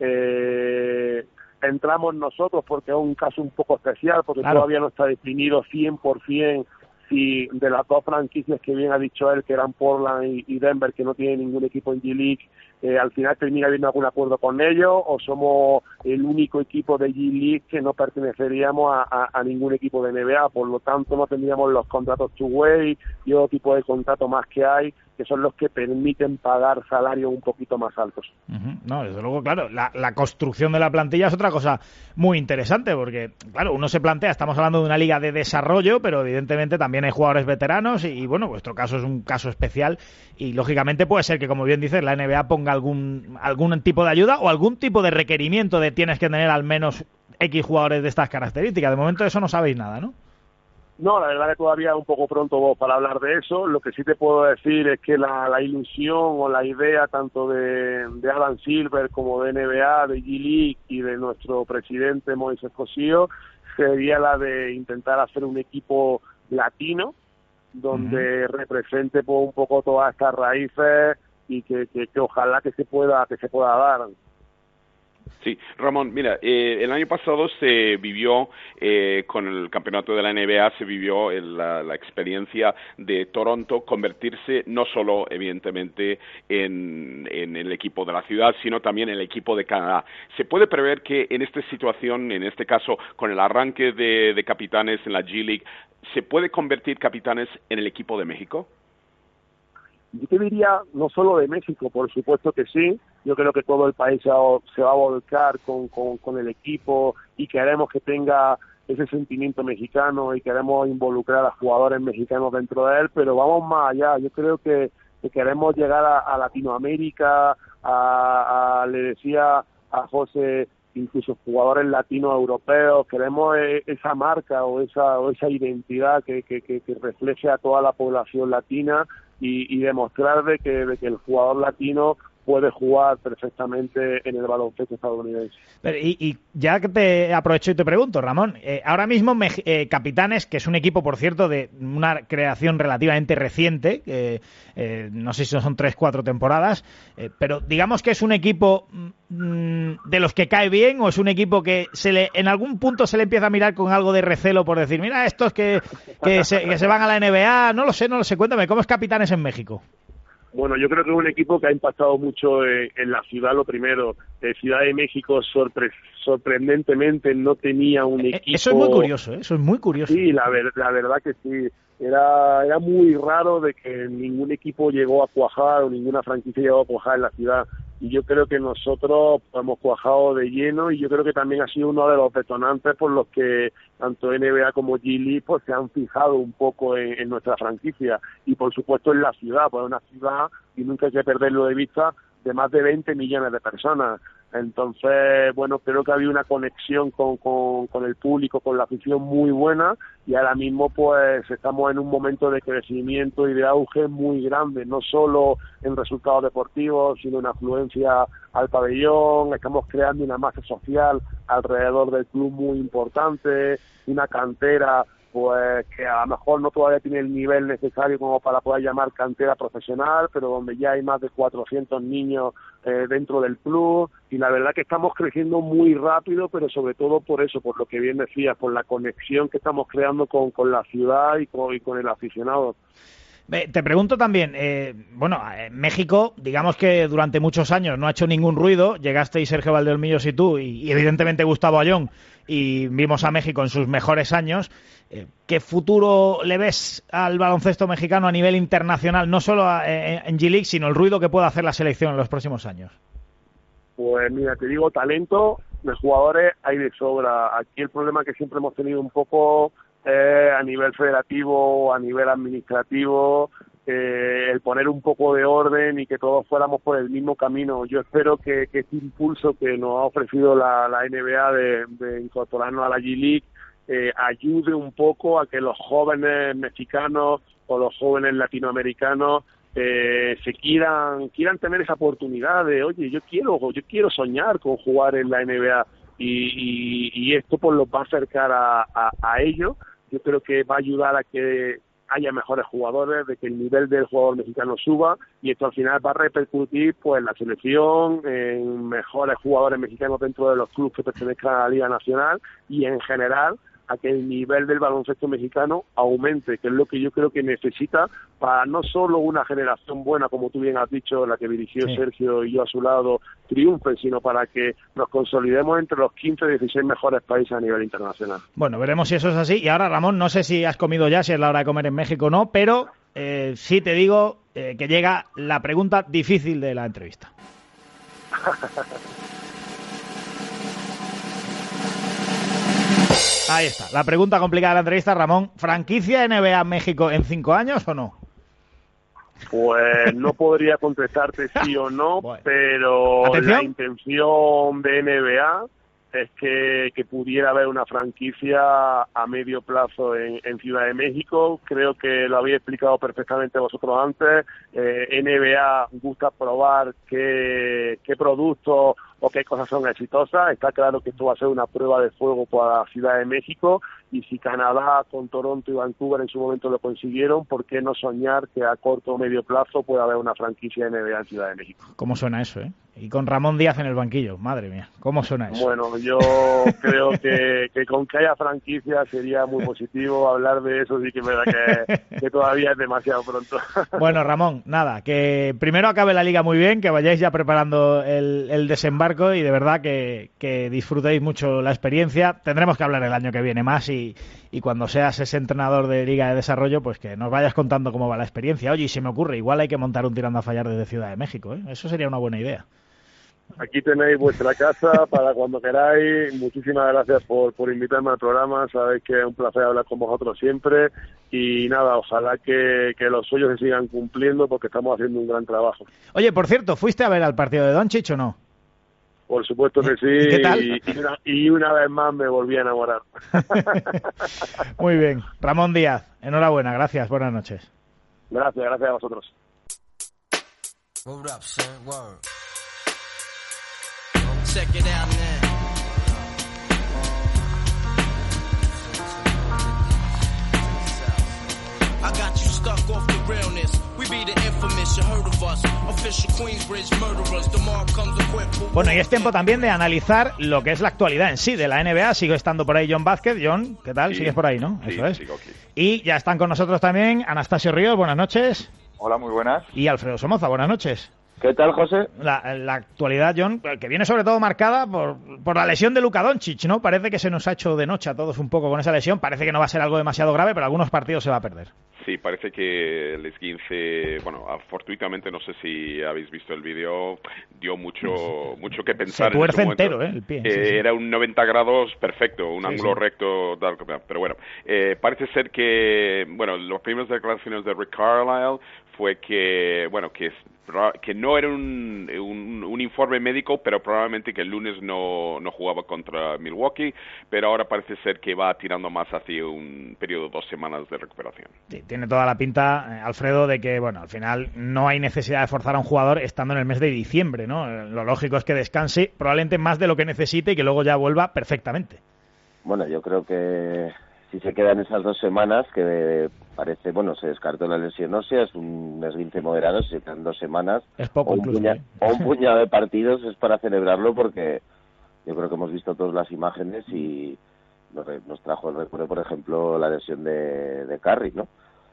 eh, entramos nosotros, porque es un caso un poco especial, porque claro, todavía no está definido cien por ciento si de las dos franquicias que bien ha dicho él, que eran Portland y, y Denver, que no tienen ningún equipo en G-League, eh, al final termina habiendo algún acuerdo con ellos, o somos el único equipo de G-League que no perteneceríamos a, a, a ningún equipo de N B A, por lo tanto no tendríamos los contratos two-way y otro tipo de contrato más que hay, que son los que permiten pagar salarios un poquito más altos. Uh-huh. No, desde luego, claro, la, la construcción de la plantilla es otra cosa muy interesante, porque, claro, uno se plantea, estamos hablando de una liga de desarrollo, pero evidentemente también hay jugadores veteranos y, y bueno, vuestro caso es un caso especial y, lógicamente, puede ser que, como bien dices, la N B A ponga algún, algún tipo de ayuda o algún tipo de requerimiento de tienes que tener al menos X jugadores de estas características. De momento de eso no sabéis nada, ¿no? No, la verdad que todavía es un poco pronto vos para hablar de eso. Lo que sí te puedo decir es que la, la ilusión o la idea tanto de, de Adam Silver como de N B A, de G-League y de nuestro presidente Moisés Cosío sería la de intentar hacer un equipo latino donde uh-huh. represente pues, un poco todas estas raíces y que, que, que ojalá que se pueda que se pueda dar. Sí, Ramón, mira, eh, el año pasado se vivió, eh, con el campeonato de la N B A, se vivió el, la, la experiencia de Toronto convertirse no solo, evidentemente, en, en el equipo de la ciudad, sino también en el equipo de Canadá. ¿Se puede prever que en esta situación, en este caso, con el arranque de, de capitanes en la G-League, se puede convertir capitanes en el equipo de México? Yo te diría, no solo de México, por supuesto que sí. Yo creo que todo el país se va, se va a volcar con, con, con el equipo y queremos que tenga ese sentimiento mexicano y queremos involucrar a jugadores mexicanos dentro de él, pero vamos más allá. Yo creo que, que queremos llegar a, a Latinoamérica, a, a, le decía a José, incluso jugadores latinos europeos. Queremos esa marca o esa, o esa identidad que, que, que, que refleje a toda la población latina y, y demostrar de que, de que el jugador latino puede jugar perfectamente en el baloncesto estadounidense. Pero, y, y ya que te aprovecho y te pregunto, Ramón, eh, ahora mismo me, eh, Capitanes, que es un equipo, por cierto, de una creación relativamente reciente, eh, eh, no sé si son tres, cuatro temporadas, eh, pero digamos que es un equipo mmm, de los que cae bien, o es un equipo que se le, en algún punto se le empieza a mirar con algo de recelo por decir, mira, estos que, que, se, que se van a la N B A, no lo sé, no lo sé, cuéntame, ¿cómo es Capitanes en México? Bueno, yo creo que es un equipo que ha impactado mucho en, en la ciudad, lo primero. Eh, Ciudad de México sorpre sorprendentemente no tenía un equipo... Eso es muy curioso, ¿eh? Eso es muy curioso. Sí, la, ver la verdad que sí. Era, era muy raro de que ningún equipo llegó a cuajar o ninguna franquicia llegó a cuajar en la ciudad. Y yo creo que nosotros hemos cuajado de lleno y yo creo que también ha sido uno de los detonantes por los que tanto N B A como G-League pues, se han fijado un poco en, en nuestra franquicia y por supuesto en la ciudad, pues es una ciudad, y nunca hay que perderlo de vista, de más de veinte millones de personas. Entonces, bueno, creo que había una conexión con, con, con el público, con la afición muy buena y ahora mismo pues estamos en un momento de crecimiento y de auge muy grande, no solo en resultados deportivos, sino en afluencia al pabellón. Estamos creando una masa social alrededor del club muy importante, una cantera pues que a lo mejor no todavía tiene el nivel necesario como para poder llamar cantera profesional, pero donde ya hay más de cuatrocientos niños eh, dentro del club, y la verdad que estamos creciendo muy rápido, pero sobre todo por eso, por lo que bien decías, por la conexión que estamos creando con, con la ciudad y con, y con el aficionado. Te pregunto también, eh, bueno, en México, digamos que durante muchos años no ha hecho ningún ruido, llegasteis Sergio Valdeolmillos y tú, y, y evidentemente Gustavo Ayón, y vimos a México en sus mejores años. Eh, ¿Qué futuro le ves al baloncesto mexicano a nivel internacional, no solo a, en, en G-League, sino el ruido que pueda hacer la selección en los próximos años? Pues mira, te digo, talento de jugadores hay de sobra. Aquí el problema que siempre hemos tenido un poco eh, a nivel federativo, a nivel administrativo, eh, el poner un poco de orden y que todos fuéramos por el mismo camino. Yo espero que, que este impulso que nos ha ofrecido la, la N B A de, de incorporarnos a la G-League eh, ayude un poco a que los jóvenes mexicanos o los jóvenes latinoamericanos eh, se quieran quieran tener esa oportunidad de, oye, yo quiero yo quiero soñar con jugar en la N B A y, y, y esto pues los va a acercar a, a, a ello. Yo creo que va a ayudar a que haya mejores jugadores, de que el nivel del jugador mexicano suba, y esto al final va a repercutir pues en la selección, en mejores jugadores mexicanos dentro de los clubes que pertenezcan a la Liga Nacional y en general a que el nivel del baloncesto mexicano aumente, que es lo que yo creo que necesita para no solo una generación buena, como tú bien has dicho, la que dirigió sí. Sergio y yo a su lado, triunfen, sino para que nos consolidemos entre los quince o dieciséis mejores países a nivel internacional. Bueno, veremos si eso es así. Y ahora, Ramón, no sé si has comido ya, si es la hora de comer en México o no, pero eh, sí te digo eh, que llega la pregunta difícil de la entrevista. Ahí está, la pregunta complicada de la entrevista, Ramón. ¿Franquicia N B A México en cinco años o no? Pues no podría contestarte sí o no, bueno. pero ¿Atención? La intención de N B A es que, que pudiera haber una franquicia a medio plazo en, en Ciudad de México. Creo que lo habéis explicado perfectamente vosotros antes. Eh, N B A gusta probar qué, qué productos o qué cosas son exitosas. Está claro que esto va a ser una prueba de fuego para Ciudad de México, y si Canadá con Toronto y Vancouver en su momento lo consiguieron, ¿por qué no soñar que a corto o medio plazo pueda haber una franquicia N B A en Ciudad de México? ¿Cómo suena eso, eh? Y con Ramón Díaz en el banquillo, madre mía, ¿cómo suena eso? Bueno, yo creo que, que con que haya franquicia sería muy positivo. Hablar de eso sí que es verdad que, que todavía es demasiado pronto. Bueno, Ramón, nada, que primero acabe la liga muy bien, que vayáis ya preparando el, el desembarco y de verdad que, que disfrutéis mucho la experiencia. Tendremos que hablar el año que viene más y, y cuando seas ese entrenador de Liga de Desarrollo, pues que nos vayas contando cómo va la experiencia. Oye, y se me ocurre, igual hay que montar un Tirando a Fallar desde Ciudad de México, ¿eh? Eso sería una buena idea. Aquí tenéis vuestra casa para cuando queráis. Muchísimas gracias por, por invitarme al programa. Sabéis que es un placer hablar con vosotros siempre. Y nada, ojalá que, que los sueños se sigan cumpliendo porque estamos haciendo un gran trabajo. Oye, por cierto, ¿fuiste a ver al partido de Doncic o no? Por supuesto que sí. ¿Qué tal? Y, y, una, y una vez más me volví a enamorar. Muy bien. Ramón Díaz, enhorabuena. Gracias. Buenas noches. Gracias, gracias a vosotros. Word up, son. Word. Check it out now. I got you stuck off the realness. We be the infamous, you heard of us. Official Queensbridge murderers. The mob comes equipped. Bueno, y es tiempo también de analizar lo que es la actualidad en sí de la N B A. Sigo estando por ahí John Vázquez. John, ¿qué tal? Sí. Sigues por ahí, ¿no? Sí, eso es. Sigo aquí. Y ya están con nosotros también Anastasio Ríos. Buenas noches. Hola, muy buenas. Y Alfredo Somoza. Buenas noches. ¿Qué tal, José? La, la actualidad, John, que viene sobre todo marcada por, por la lesión de Luka Doncic, ¿no? Parece que se nos ha hecho de noche a todos un poco con esa lesión. Parece que no va a ser algo demasiado grave, pero algunos partidos se va a perder. Sí, parece que el esguince, bueno, fortuitamente, no sé si habéis visto el vídeo, dio mucho mucho que pensar. Se tuerce en entero, ¿eh? El pie. Eh, sí, sí. Era un noventa grados perfecto, un sí, ángulo sí. recto, tal, pero bueno, eh, parece ser que, bueno, las primeras declaraciones de Rick Carlisle fue que, bueno, que que no era un, un, un informe médico, pero probablemente que el lunes no, no jugaba contra Milwaukee, pero ahora parece ser que va tirando más hacia un periodo de dos semanas de recuperación. Sí, tiene toda la pinta, eh, Alfredo, de que, bueno, al final no hay necesidad de forzar a un jugador estando en el mes de diciembre, ¿no? Lo lógico es que descanse probablemente más de lo que necesite y que luego ya vuelva perfectamente. Bueno, yo creo que si se quedan esas dos semanas, que parece, bueno, se descartó la lesión ósea, es un esguince moderado, si se quedan dos semanas, es poco, o, un incluso, puña, ¿eh? o un puñado de partidos, es para celebrarlo, porque yo creo que hemos visto todas las imágenes y nos, nos trajo el recuerdo, por ejemplo, la lesión de, de Curry, ¿no?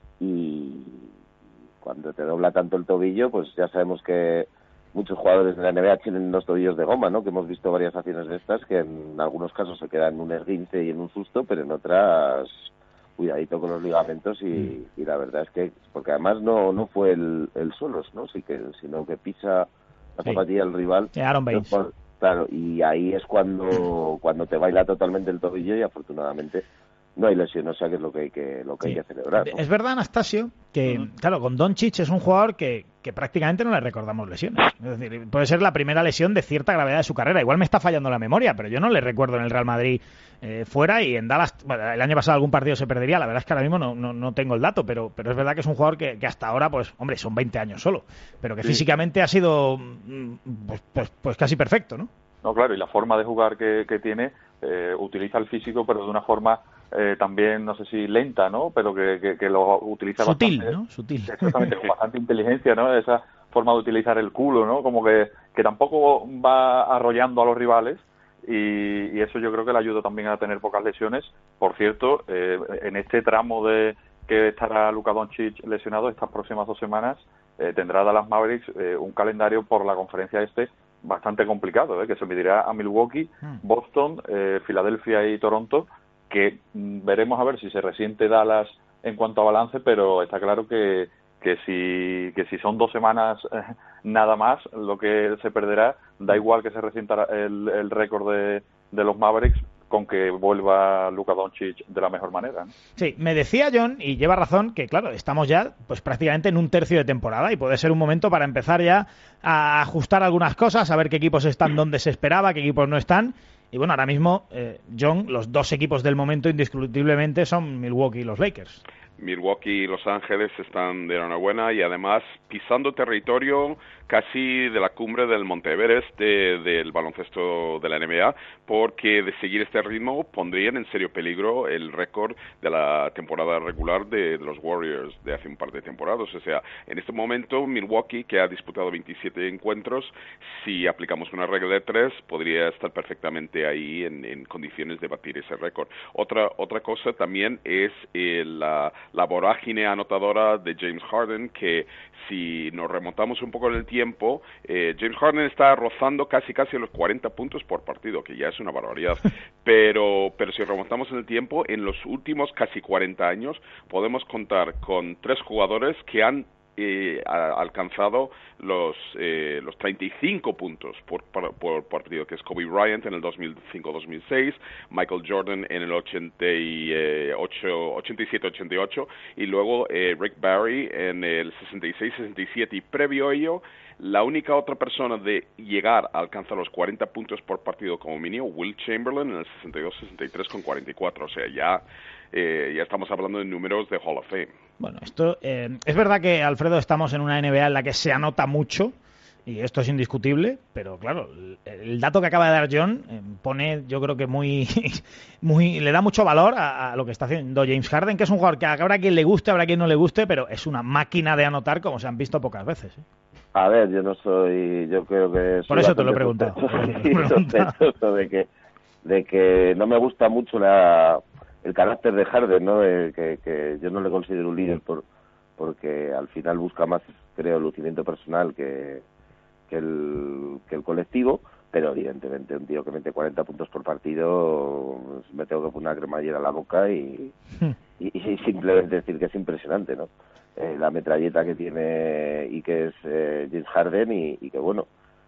Y cuando te dobla tanto el tobillo, pues ya sabemos que muchos jugadores de la N B A tienen los tobillos de goma, ¿no? Que hemos visto varias acciones de estas que en algunos casos se quedan en un esguince y en un susto, pero en otras cuidadito con los ligamentos y, y la verdad es que, porque además no no fue el, el solos, ¿no? Sí que, sino que pisa la sí. zapatilla del rival. Sí, Aaron Baines. Por, claro, y ahí es cuando cuando te baila totalmente el tobillo y afortunadamente no hay lesión, o sea que es lo que hay que lo que sí. hay que celebrar, ¿no? Es verdad, Anastasio, que uh-huh. claro, con Doncic es un jugador que que prácticamente no le recordamos lesiones. Es decir, puede ser la primera lesión de cierta gravedad de su carrera. Igual me está fallando la memoria, pero yo no le recuerdo en el Real Madrid eh, fuera, y en Dallas, bueno, el año pasado algún partido se perdería. La verdad es que ahora mismo no, no, no tengo el dato, pero, pero es verdad que es un jugador que, que hasta ahora, pues, hombre, son veinte años solo, pero que sí. físicamente ha sido pues, pues, pues casi perfecto, ¿no? No, claro, y la forma de jugar que, que tiene, eh, utiliza el físico, pero de una forma eh, también, no sé si lenta, ¿no? Pero que, que, que lo utiliza Sutil, bastante. ¿no? Sutil. Exactamente, con bastante inteligencia, ¿no? Esa forma de utilizar el culo, ¿no? Como que, que tampoco va arrollando a los rivales, y, y eso yo creo que le ayuda también a tener pocas lesiones. Por cierto, eh, en este tramo de que estará Luka Doncic lesionado estas próximas dos semanas, eh, tendrá Dallas Mavericks eh, un calendario por la conferencia este bastante complicado, ¿eh? Que se medirá a Milwaukee, Boston, eh, Filadelfia y Toronto, que mm, veremos a ver si se resiente Dallas en cuanto a balance, pero está claro que que si que si son dos semanas eh, nada más lo que se perderá, da igual que se resienta el, el récord de, de los Mavericks, con que vuelva Luka Doncic de la mejor manera, ¿no? Sí, me decía John, y lleva razón, que claro, estamos ya pues prácticamente en un tercio de temporada, y puede ser un momento para empezar ya a ajustar algunas cosas, a ver qué equipos están donde se esperaba, qué equipos no están. Y bueno, ahora mismo, eh, John, los dos equipos del momento indiscutiblemente son Milwaukee y los Lakers. Milwaukee y Los Ángeles están de enhorabuena, y además pisando territorio casi de la cumbre del Monte Everest de, del baloncesto de la N B A, porque de seguir este ritmo pondrían en serio peligro el récord de la temporada regular de, de los Warriors de hace un par de temporadas. O sea, en este momento Milwaukee, que ha disputado veintisiete encuentros, si aplicamos una regla de tres, podría estar perfectamente ahí en, en condiciones de batir ese récord. Otra otra cosa también es eh, la, la vorágine anotadora de James Harden, que si nos remontamos un poco en el tiempo, eh, James Harden está rozando casi casi los cuarenta puntos por partido, que ya es una barbaridad. Pero, pero si remontamos en el tiempo, en los últimos casi cuarenta años, podemos contar con tres jugadores que han Eh, ha alcanzado los eh, los treinta y cinco puntos por, por, por partido, que es Kobe Bryant en el dos mil cinco dos mil seis, Michael Jordan en el ochenta y ocho, ochenta y siete ochenta y ocho, y luego eh, Rick Barry en el sesenta y seis sesenta y siete, y previo a ello, la única otra persona de llegar a alcanzar los cuarenta puntos por partido como mínimo, Will Chamberlain en el sesenta y dos sesenta y tres con cuarenta y cuatro. O sea, ya eh, ya estamos hablando de números de Hall of Fame. Bueno, esto eh, es verdad que, Alfredo, estamos en una N B A en la que se anota mucho, y esto es indiscutible, pero claro, el, el dato que acaba de dar John eh, pone, yo creo que muy, muy le da mucho valor a, a lo que está haciendo James Harden, que es un jugador que habrá quien le guste, habrá quien no le guste, pero es una máquina de anotar como se han visto pocas veces, ¿eh? A ver, yo no soy, yo creo que... Por eso te lo he preguntado. Sospechoso de que, de que no me gusta mucho la, el carácter de Harden, ¿no? Eh, que, que yo no le considero un líder por, porque al final busca más, creo, el lucimiento personal que, que, el, que el colectivo, pero evidentemente un tío que mete cuarenta puntos por partido, pues, me tengo que poner una cremallera a la boca y, y, y simplemente decir que es impresionante, ¿no? Eh, la metralleta que tiene y que es eh, James Harden, y, y que bueno,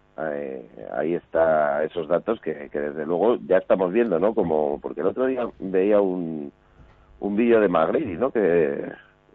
eh, ahí está esos datos que, que desde luego ya estamos viendo, ¿no? Como porque el otro día veía un un vídeo de McGrady, ¿no? Que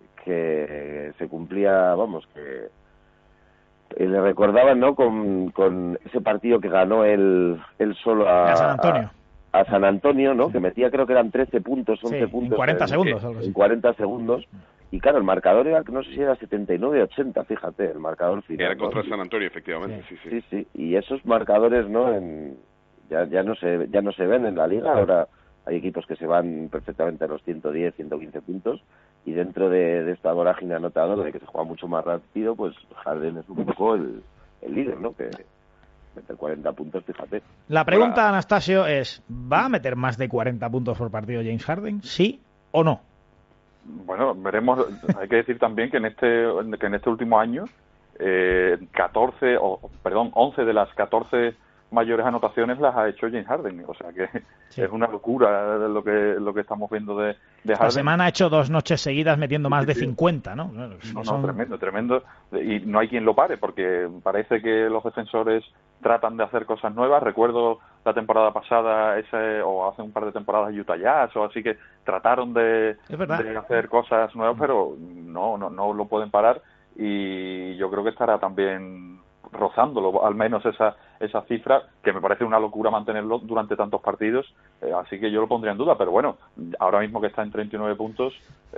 que se cumplía, vamos, que eh, le recordaban, ¿no? Con, con ese partido que ganó él él solo a, a San Antonio. A, a San Antonio, ¿no? Que metía, creo que eran trece puntos, once sí, puntos en cuarenta en, segundos, algo así. En cuarenta segundos. Y claro, el marcador era, no sé si era setenta y nueve ochenta, fíjate, el marcador final. Era contra ¿no? San Antonio, efectivamente, sí, sí. Sí, sí, sí. Y esos marcadores, ¿no? En, ya, ya no se ya no se ven en la liga. Ahora hay equipos que se van perfectamente a los ciento diez, ciento quince puntos. Y dentro de, de esta vorágine anotadora, de que se juega mucho más rápido, pues Harden es un poco el, el líder, ¿no? Que meter cuarenta puntos, fíjate. La pregunta, Hola. Anastasio, es: ¿va a meter más de cuarenta puntos por partido James Harden? ¿Sí o no? Bueno, veremos. Hay que decir también que en este que en este último año eh, catorce o perdón once de las catorce mayores anotaciones las ha hecho James Harden, o sea que sí. Es una locura lo que lo que estamos viendo de, de Harden. La semana ha hecho dos noches seguidas metiendo más sí, de sí. cincuenta, ¿no? Claro, no, son... no, tremendo, tremendo, y no hay quien lo pare, porque parece que los defensores tratan de hacer cosas nuevas. Recuerdo la temporada pasada, ese o hace un par de temporadas Utah Jazz, o así que trataron de, de hacer cosas nuevas, pero no, no, no lo pueden parar. y yo creo que estará también rozándolo, al menos esa esa cifra, que me parece una locura mantenerlo durante tantos partidos, eh, así que yo lo pondría en duda, pero bueno, ahora mismo que está en treinta y nueve puntos,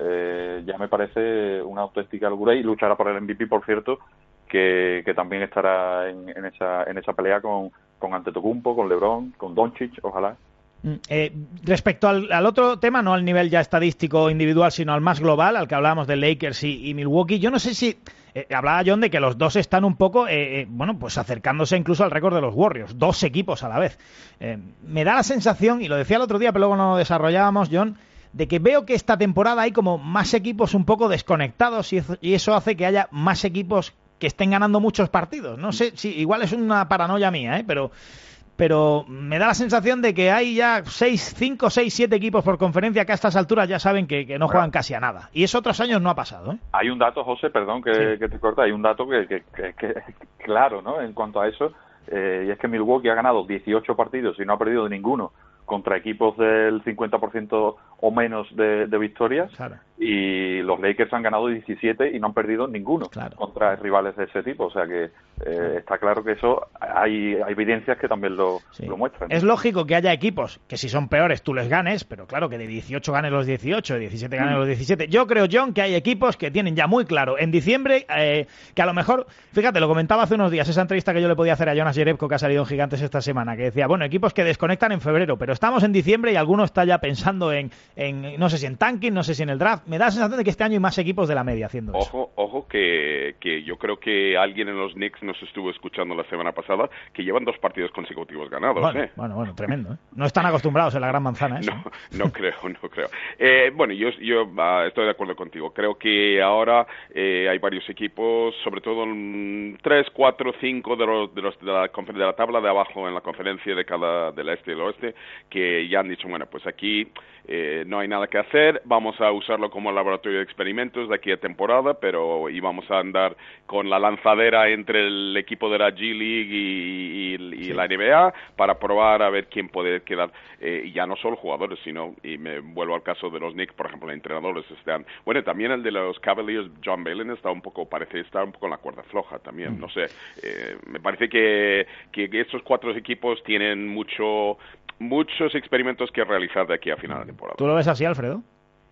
eh, ya me parece una auténtica locura, y luchará por el M V P, por cierto, que, que también estará en, en esa en esa pelea con, con Antetokounmpo, con LeBron, con Doncic, ojalá. Eh, respecto al, al otro tema, no al nivel ya estadístico individual, sino al más global, al que hablábamos de Lakers y, y Milwaukee, yo no sé si eh, hablaba John de que los dos están un poco eh, eh, bueno, pues acercándose incluso al récord de los Warriors, dos equipos a la vez. Eh, me da la sensación, y lo decía el otro día pero luego no lo desarrollábamos, John, de que veo que esta temporada hay como más equipos un poco desconectados, y eso, y eso hace que haya más equipos que estén ganando muchos partidos. No sé si igual es una paranoia mía, ¿eh? pero pero me da la sensación de que hay ya seis, cinco, seis, siete equipos por conferencia que a estas alturas ya saben que, que no bueno, juegan casi a nada. Y eso otros años no ha pasado, ¿eh? Hay un dato, José, perdón que, sí. que te corta, hay un dato que, que, que, que claro, ¿no? En cuanto a eso, eh, y es que Milwaukee ha ganado dieciocho partidos y no ha perdido de ninguno contra equipos del cincuenta por ciento o menos de, de victorias, claro. Y los Lakers han ganado diecisiete y no han perdido ninguno, claro, contra rivales de ese tipo, o sea que eh, está claro que eso hay, hay evidencias que también lo, sí. lo muestran, ¿no? Es lógico que haya equipos que si son peores tú les ganes, pero claro que de dieciocho ganes los dieciocho, de diecisiete ganes mm. los diecisiete. Yo creo, John, que hay equipos que tienen ya muy claro en diciembre eh, que a lo mejor, fíjate, lo comentaba hace unos días, esa entrevista que yo le podía hacer a Jonas Jerebko, que ha salido en Gigantes esta semana, que decía, bueno, equipos que desconectan en febrero, pero estamos en diciembre y alguno está ya pensando en, en no sé si en tanking, no sé si en el draft. Me da la sensación de que este año hay más equipos de la media haciendo ojo, eso. Ojo, que, que yo creo que alguien en los Knicks nos estuvo escuchando la semana pasada, que llevan dos partidos consecutivos ganados. Bueno, ¿eh? bueno, bueno, tremendo. ¿eh? No están acostumbrados en la gran manzana, ¿eh? No, no creo, no creo. Eh, bueno, yo, yo uh, estoy de acuerdo contigo. Creo que ahora eh, hay varios equipos, sobre todo en tres, cuatro, cinco de los, de los de la, de la tabla de abajo en la conferencia de cada del este y del oeste, que ya han dicho, bueno, pues aquí eh, no hay nada que hacer, vamos a usarlo como laboratorio de experimentos de aquí a temporada, pero y vamos a andar con la lanzadera entre el equipo de la G League y, y, y sí. la N B A para probar a ver quién puede quedar, eh, y ya no solo jugadores, sino, y me vuelvo al caso de los Knicks, por ejemplo, entrenadores están, bueno, también el de los Cavaliers, John Beilein, está un poco, parece estar un poco en la cuerda floja también, mm. no sé, eh, me parece que, que estos cuatro equipos tienen mucho muchos experimentos que realizar de aquí a final de temporada. ¿Tú lo ves así, Alfredo?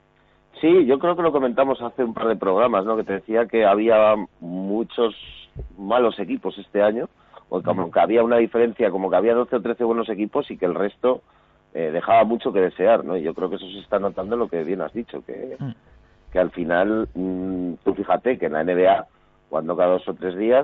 Sí, yo creo que lo comentamos hace un par de programas, ¿no? Que te decía que había muchos malos equipos este año, o como que había una diferencia, como que había doce o trece buenos equipos y que el resto eh, dejaba mucho que desear, ¿no? Y yo creo que eso se está notando en lo que bien has dicho, que, mm. que al final, mmm, tú fíjate que en la N B A, cuando cada dos o tres días,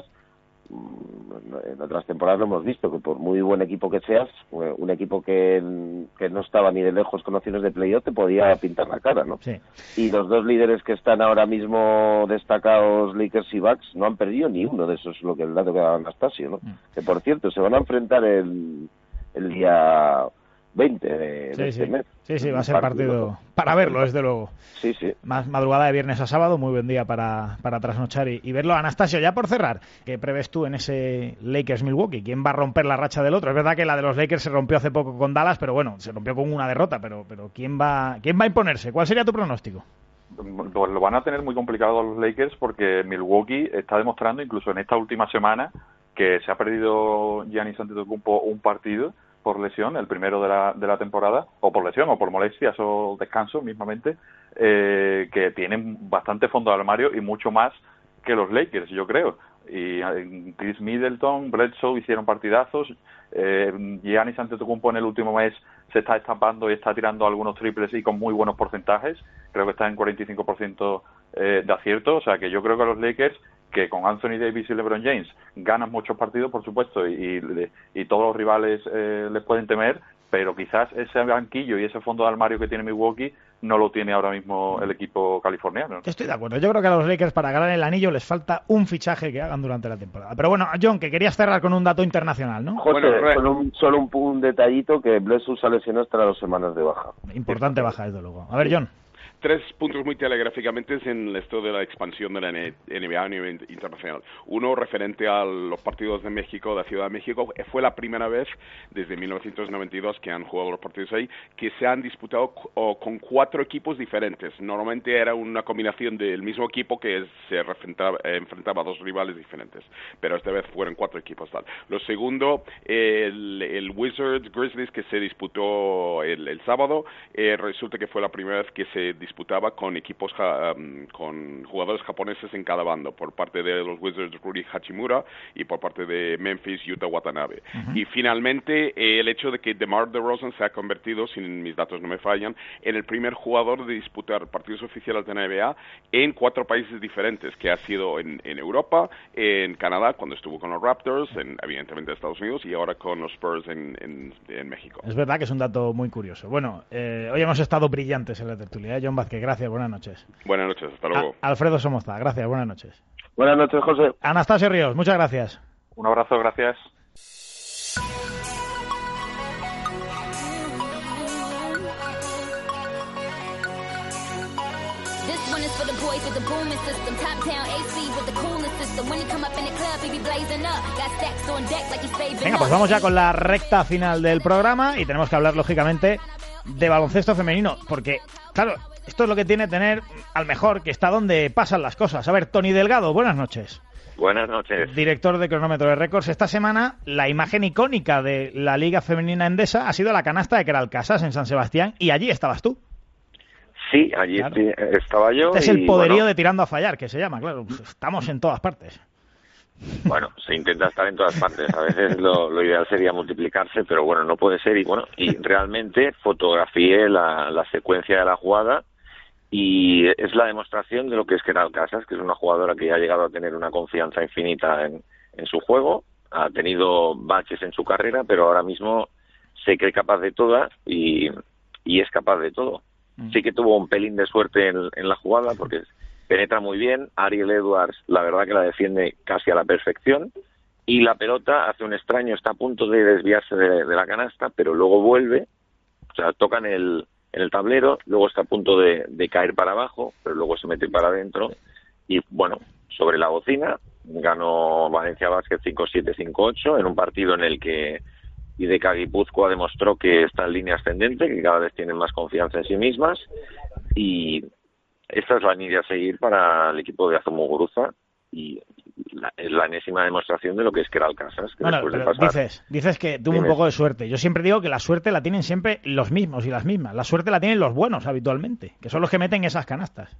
en otras temporadas lo hemos visto, que por muy buen equipo que seas, un equipo que, que no estaba ni de lejos con opciones de playoff te podía pintar la cara, ¿no? Sí. Y los dos líderes que están ahora mismo destacados, Lakers y Bucks, no han perdido ni uno de esos, lo que el dato que daba Anastasio, ¿no? Mm. Que por cierto, se van a enfrentar el, el día veinte de, sí, de este sí. mes. Sí, sí, va a ser partido, partido para verlo, desde luego. Sí, sí. Más madrugada de viernes a sábado, muy buen día para, para trasnochar y, y verlo. Anastasio, ya por cerrar, ¿qué prevés tú en ese Lakers-Milwaukee? ¿Quién va a romper la racha del otro? Es verdad que la de los Lakers se rompió hace poco con Dallas, pero bueno, se rompió con una derrota, pero, pero ¿quién va, quién va a imponerse? ¿Cuál sería tu pronóstico? Pues lo van a tener muy complicado los Lakers porque Milwaukee está demostrando, incluso en esta última semana, que se ha perdido Giannis Antetokounmpo un partido por lesión, el primero de la, de la temporada, o por lesión, o por molestias, o descanso mismamente, eh, que tienen bastante fondo de armario y mucho más que los Lakers, yo creo. Y eh, Chris Middleton, Bledsoe hicieron partidazos, eh, Giannis Antetokounmpo en el último mes se está estampando y está tirando algunos triples y con muy buenos porcentajes, creo que está en cuarenta y cinco por ciento eh, de acierto, o sea que yo creo que los Lakers, que con Anthony Davis y LeBron James ganan muchos partidos, por supuesto, y, y, y todos los rivales eh, les pueden temer, pero quizás ese banquillo y ese fondo de armario que tiene Milwaukee no lo tiene ahora mismo el equipo californiano. Estoy de acuerdo. Yo creo que a los Lakers para ganar el anillo les falta un fichaje que hagan durante la temporada. Pero bueno, John, que querías cerrar con un dato internacional, ¿no? José, bueno, solo, un, solo un, un detallito, que Bledsoe se lesionó hasta las dos semanas de baja. Importante baja, desde luego. A ver, John. tres puntos muy telegráficamente en esto de la expansión de la N B A a nivel internacional. Uno, referente a los partidos de México, de la Ciudad de México, fue la primera vez desde mil novecientos noventa y dos que han jugado los partidos ahí, que se han disputado con cuatro equipos diferentes. Normalmente era una combinación del mismo equipo que se enfrentaba, enfrentaba a dos rivales diferentes, pero esta vez fueron cuatro equipos tal. Lo segundo, el, el Wizards Grizzlies que se disputó el, el sábado, eh, resulta que fue la primera vez que se disputaba con equipos, um, con jugadores japoneses en cada bando, por parte de los Wizards Ruri Hachimura y por parte de Memphis Yuta Watanabe. Uh-huh. Y finalmente, eh, el hecho de que DeMar DeRozan se ha convertido, si mis datos no me fallan, en el primer jugador de disputar partidos oficiales de la N B A en cuatro países diferentes, que ha sido en, en Europa, en Canadá, cuando estuvo con los Raptors, en, evidentemente Estados Unidos, y ahora con los Spurs en, en, en México. Es verdad que es un dato muy curioso. Bueno, eh, hoy hemos estado brillantes en la tertulia. ¿eh? John Vázquez, gracias, buenas noches. Buenas noches, hasta luego. A- Alfredo Somoza, gracias, buenas noches. Buenas noches, José. Anastasio Ríos, muchas gracias. Un abrazo, gracias. Venga, pues vamos ya con la recta final del programa y tenemos que hablar, lógicamente, de baloncesto femenino, porque, claro, esto es lo que tiene tener al mejor, que está donde pasan las cosas. A ver, Tony Delgado, buenas noches. Buenas noches. Director de Cronómetro de Récords. Esta semana la imagen icónica de la Liga Femenina Endesa ha sido la canasta de Queralcasas en San Sebastián, y allí estabas tú. Sí, allí claro. estaba yo. Este es y, el poderío bueno, de tirando a fallar, que se llama, claro. Estamos en todas partes. Bueno, se intenta estar en todas partes. A veces lo, lo ideal sería multiplicarse, pero bueno, no puede ser. Y bueno, y realmente fotografié la, la secuencia de la jugada y es la demostración de lo que es Queralcasas, que es una jugadora que ya ha llegado a tener una confianza infinita en, en su juego. Ha tenido baches en su carrera, pero ahora mismo se cree capaz de todas y, y es capaz de todo. Sí que tuvo un pelín de suerte en, en la jugada porque penetra muy bien. Ariel Edwards, la verdad que la defiende casi a la perfección, y la pelota hace un extraño, está a punto de desviarse de, de la canasta, pero luego vuelve, o sea, toca en el, en el tablero, luego está a punto de, de caer para abajo, pero luego se mete para adentro, y bueno, sobre la bocina, ganó Valencia Basket cinco siete cinco ocho en un partido en el que I D K Guipúzcoa demostró que está en línea ascendente, que cada vez tienen más confianza en sí mismas, y esta es la línea a seguir para el equipo de Azumuguruza, y la, es la enésima demostración de lo que es Queralcasas. Que bueno, pero de pasar... dices, dices que tuvo un poco de suerte. Yo siempre digo que la suerte la tienen siempre los mismos y las mismas. La suerte la tienen los buenos habitualmente, que son los que meten esas canastas.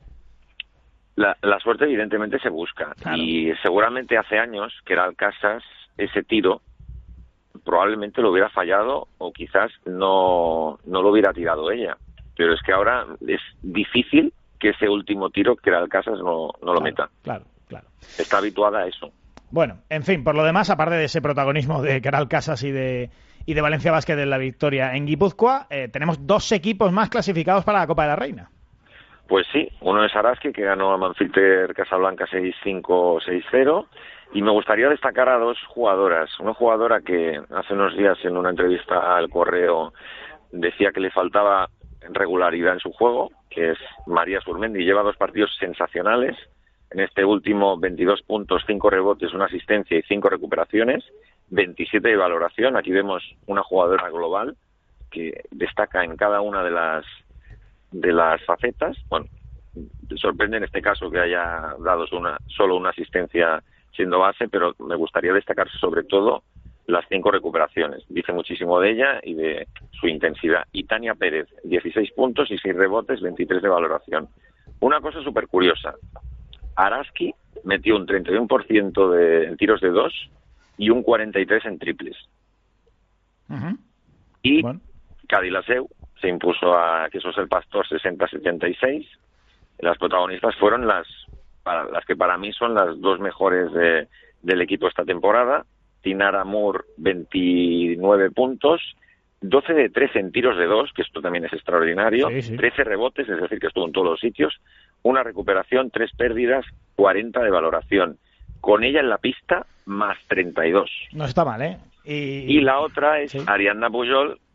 La, la suerte evidentemente se busca, claro. Y seguramente hace años Queralcasas, ese tiro, probablemente lo hubiera fallado o quizás no, no lo hubiera tirado ella. Pero es que ahora es difícil que ese último tiro Queralcasas no, no lo claro, meta. Claro, claro. Está habituada a eso. Bueno, en fin, por lo demás, aparte de ese protagonismo de Queralcasas y de, y de Valencia Basket en la victoria en Guipúzcoa, eh, tenemos dos equipos más clasificados para la Copa de la Reina. Pues sí, uno es Araski, que ganó a Manfilter Casablanca seis cinco seis cero, y me gustaría destacar a dos jugadoras. Una jugadora que hace unos días en una entrevista al Correo decía que le faltaba regularidad en su juego, que es María Surmendi. Lleva dos partidos sensacionales. En este último, veintidós puntos, cinco rebotes, una asistencia y cinco recuperaciones, veintisiete de valoración. Aquí vemos una jugadora global que destaca en cada una de las de las facetas. Bueno, sorprende en este caso que haya dado una, solo una asistencia siendo base, pero me gustaría destacar sobre todo las cinco recuperaciones. Dice muchísimo de ella y de su intensidad. Y Tania Pérez, dieciséis puntos y seis rebotes, veintitrés de valoración. Una cosa súper curiosa. Araski metió un treinta y uno por ciento de, en tiros de dos y un cuarenta y tres en triples. Uh-huh. Y bueno. Cadilaseu se impuso a Quesos el Pastor sesenta setenta y seis. Las protagonistas fueron las para, las que para mí son las dos mejores de, del equipo esta temporada. Tinara Moore, veintinueve puntos, doce de trece en tiros de dos, que esto también es extraordinario, sí, sí. trece rebotes, es decir, que estuvo en todos los sitios, una recuperación, tres pérdidas, cuarenta de valoración. Con ella en la pista, más treinta y dos. No está mal, ¿eh? Y, y la otra es sí. Ariadna Pujol,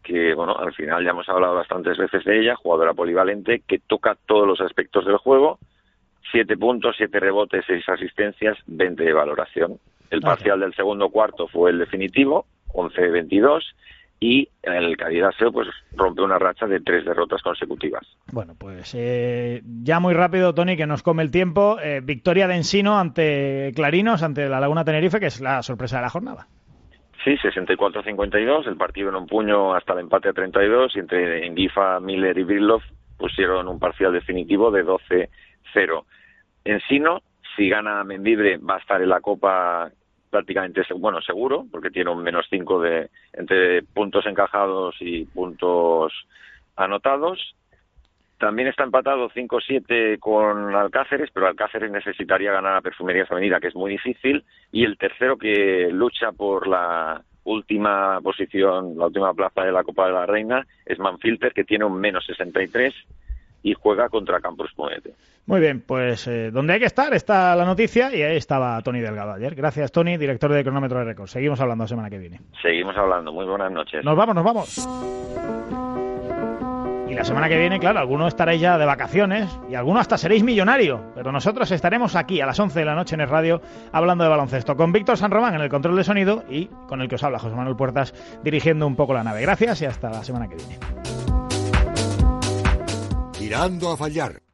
que, bueno, al final ya hemos hablado bastantes veces de ella, jugadora polivalente, que toca todos los aspectos del juego, siete puntos, siete rebotes, seis asistencias, veinte de valoración. El parcial del segundo cuarto fue el definitivo, once veintidós, y el Caridaseo pues rompe una racha de tres derrotas consecutivas. Bueno, pues eh, ya muy rápido, Tony, que nos come el tiempo. Eh, victoria de Ensino ante Clarinos, ante la Laguna Tenerife, que es la sorpresa de la jornada. Sí, sesenta y cuatro a cincuenta y dos, el partido en un puño hasta el empate a treinta y dos, y entre Enguifa, Miller y Birloff pusieron un parcial definitivo de doce cero. Ensino, si gana Membibre, va a estar en la Copa prácticamente, bueno, seguro, porque tiene un menos cinco de, entre puntos encajados y puntos anotados. También está empatado cinco siete con Alcáceres, pero Alcáceres necesitaría ganar a Perfumerías Avenida, que es muy difícil, y el tercero que lucha por la última posición, la última plaza de la Copa de la Reina, es Manfilter, que tiene un menos sesenta y tres y juega contra Campos Ponete. Muy bien, pues eh, donde hay que estar está la noticia, y ahí estaba Tony Delgado ayer. Gracias, Tony, director de Cronómetro de Récord. Seguimos hablando la semana que viene. Seguimos hablando. Muy buenas noches. Nos vamos, nos vamos. Y la semana que viene, claro, algunos estaréis ya de vacaciones y algunos hasta seréis millonarios, pero nosotros estaremos aquí a las once de la noche en el radio hablando de baloncesto con Víctor San Román en el control de sonido y con el que os habla José Manuel Puertas dirigiendo un poco la nave. Gracias y hasta la semana que viene. Tirando a fallar.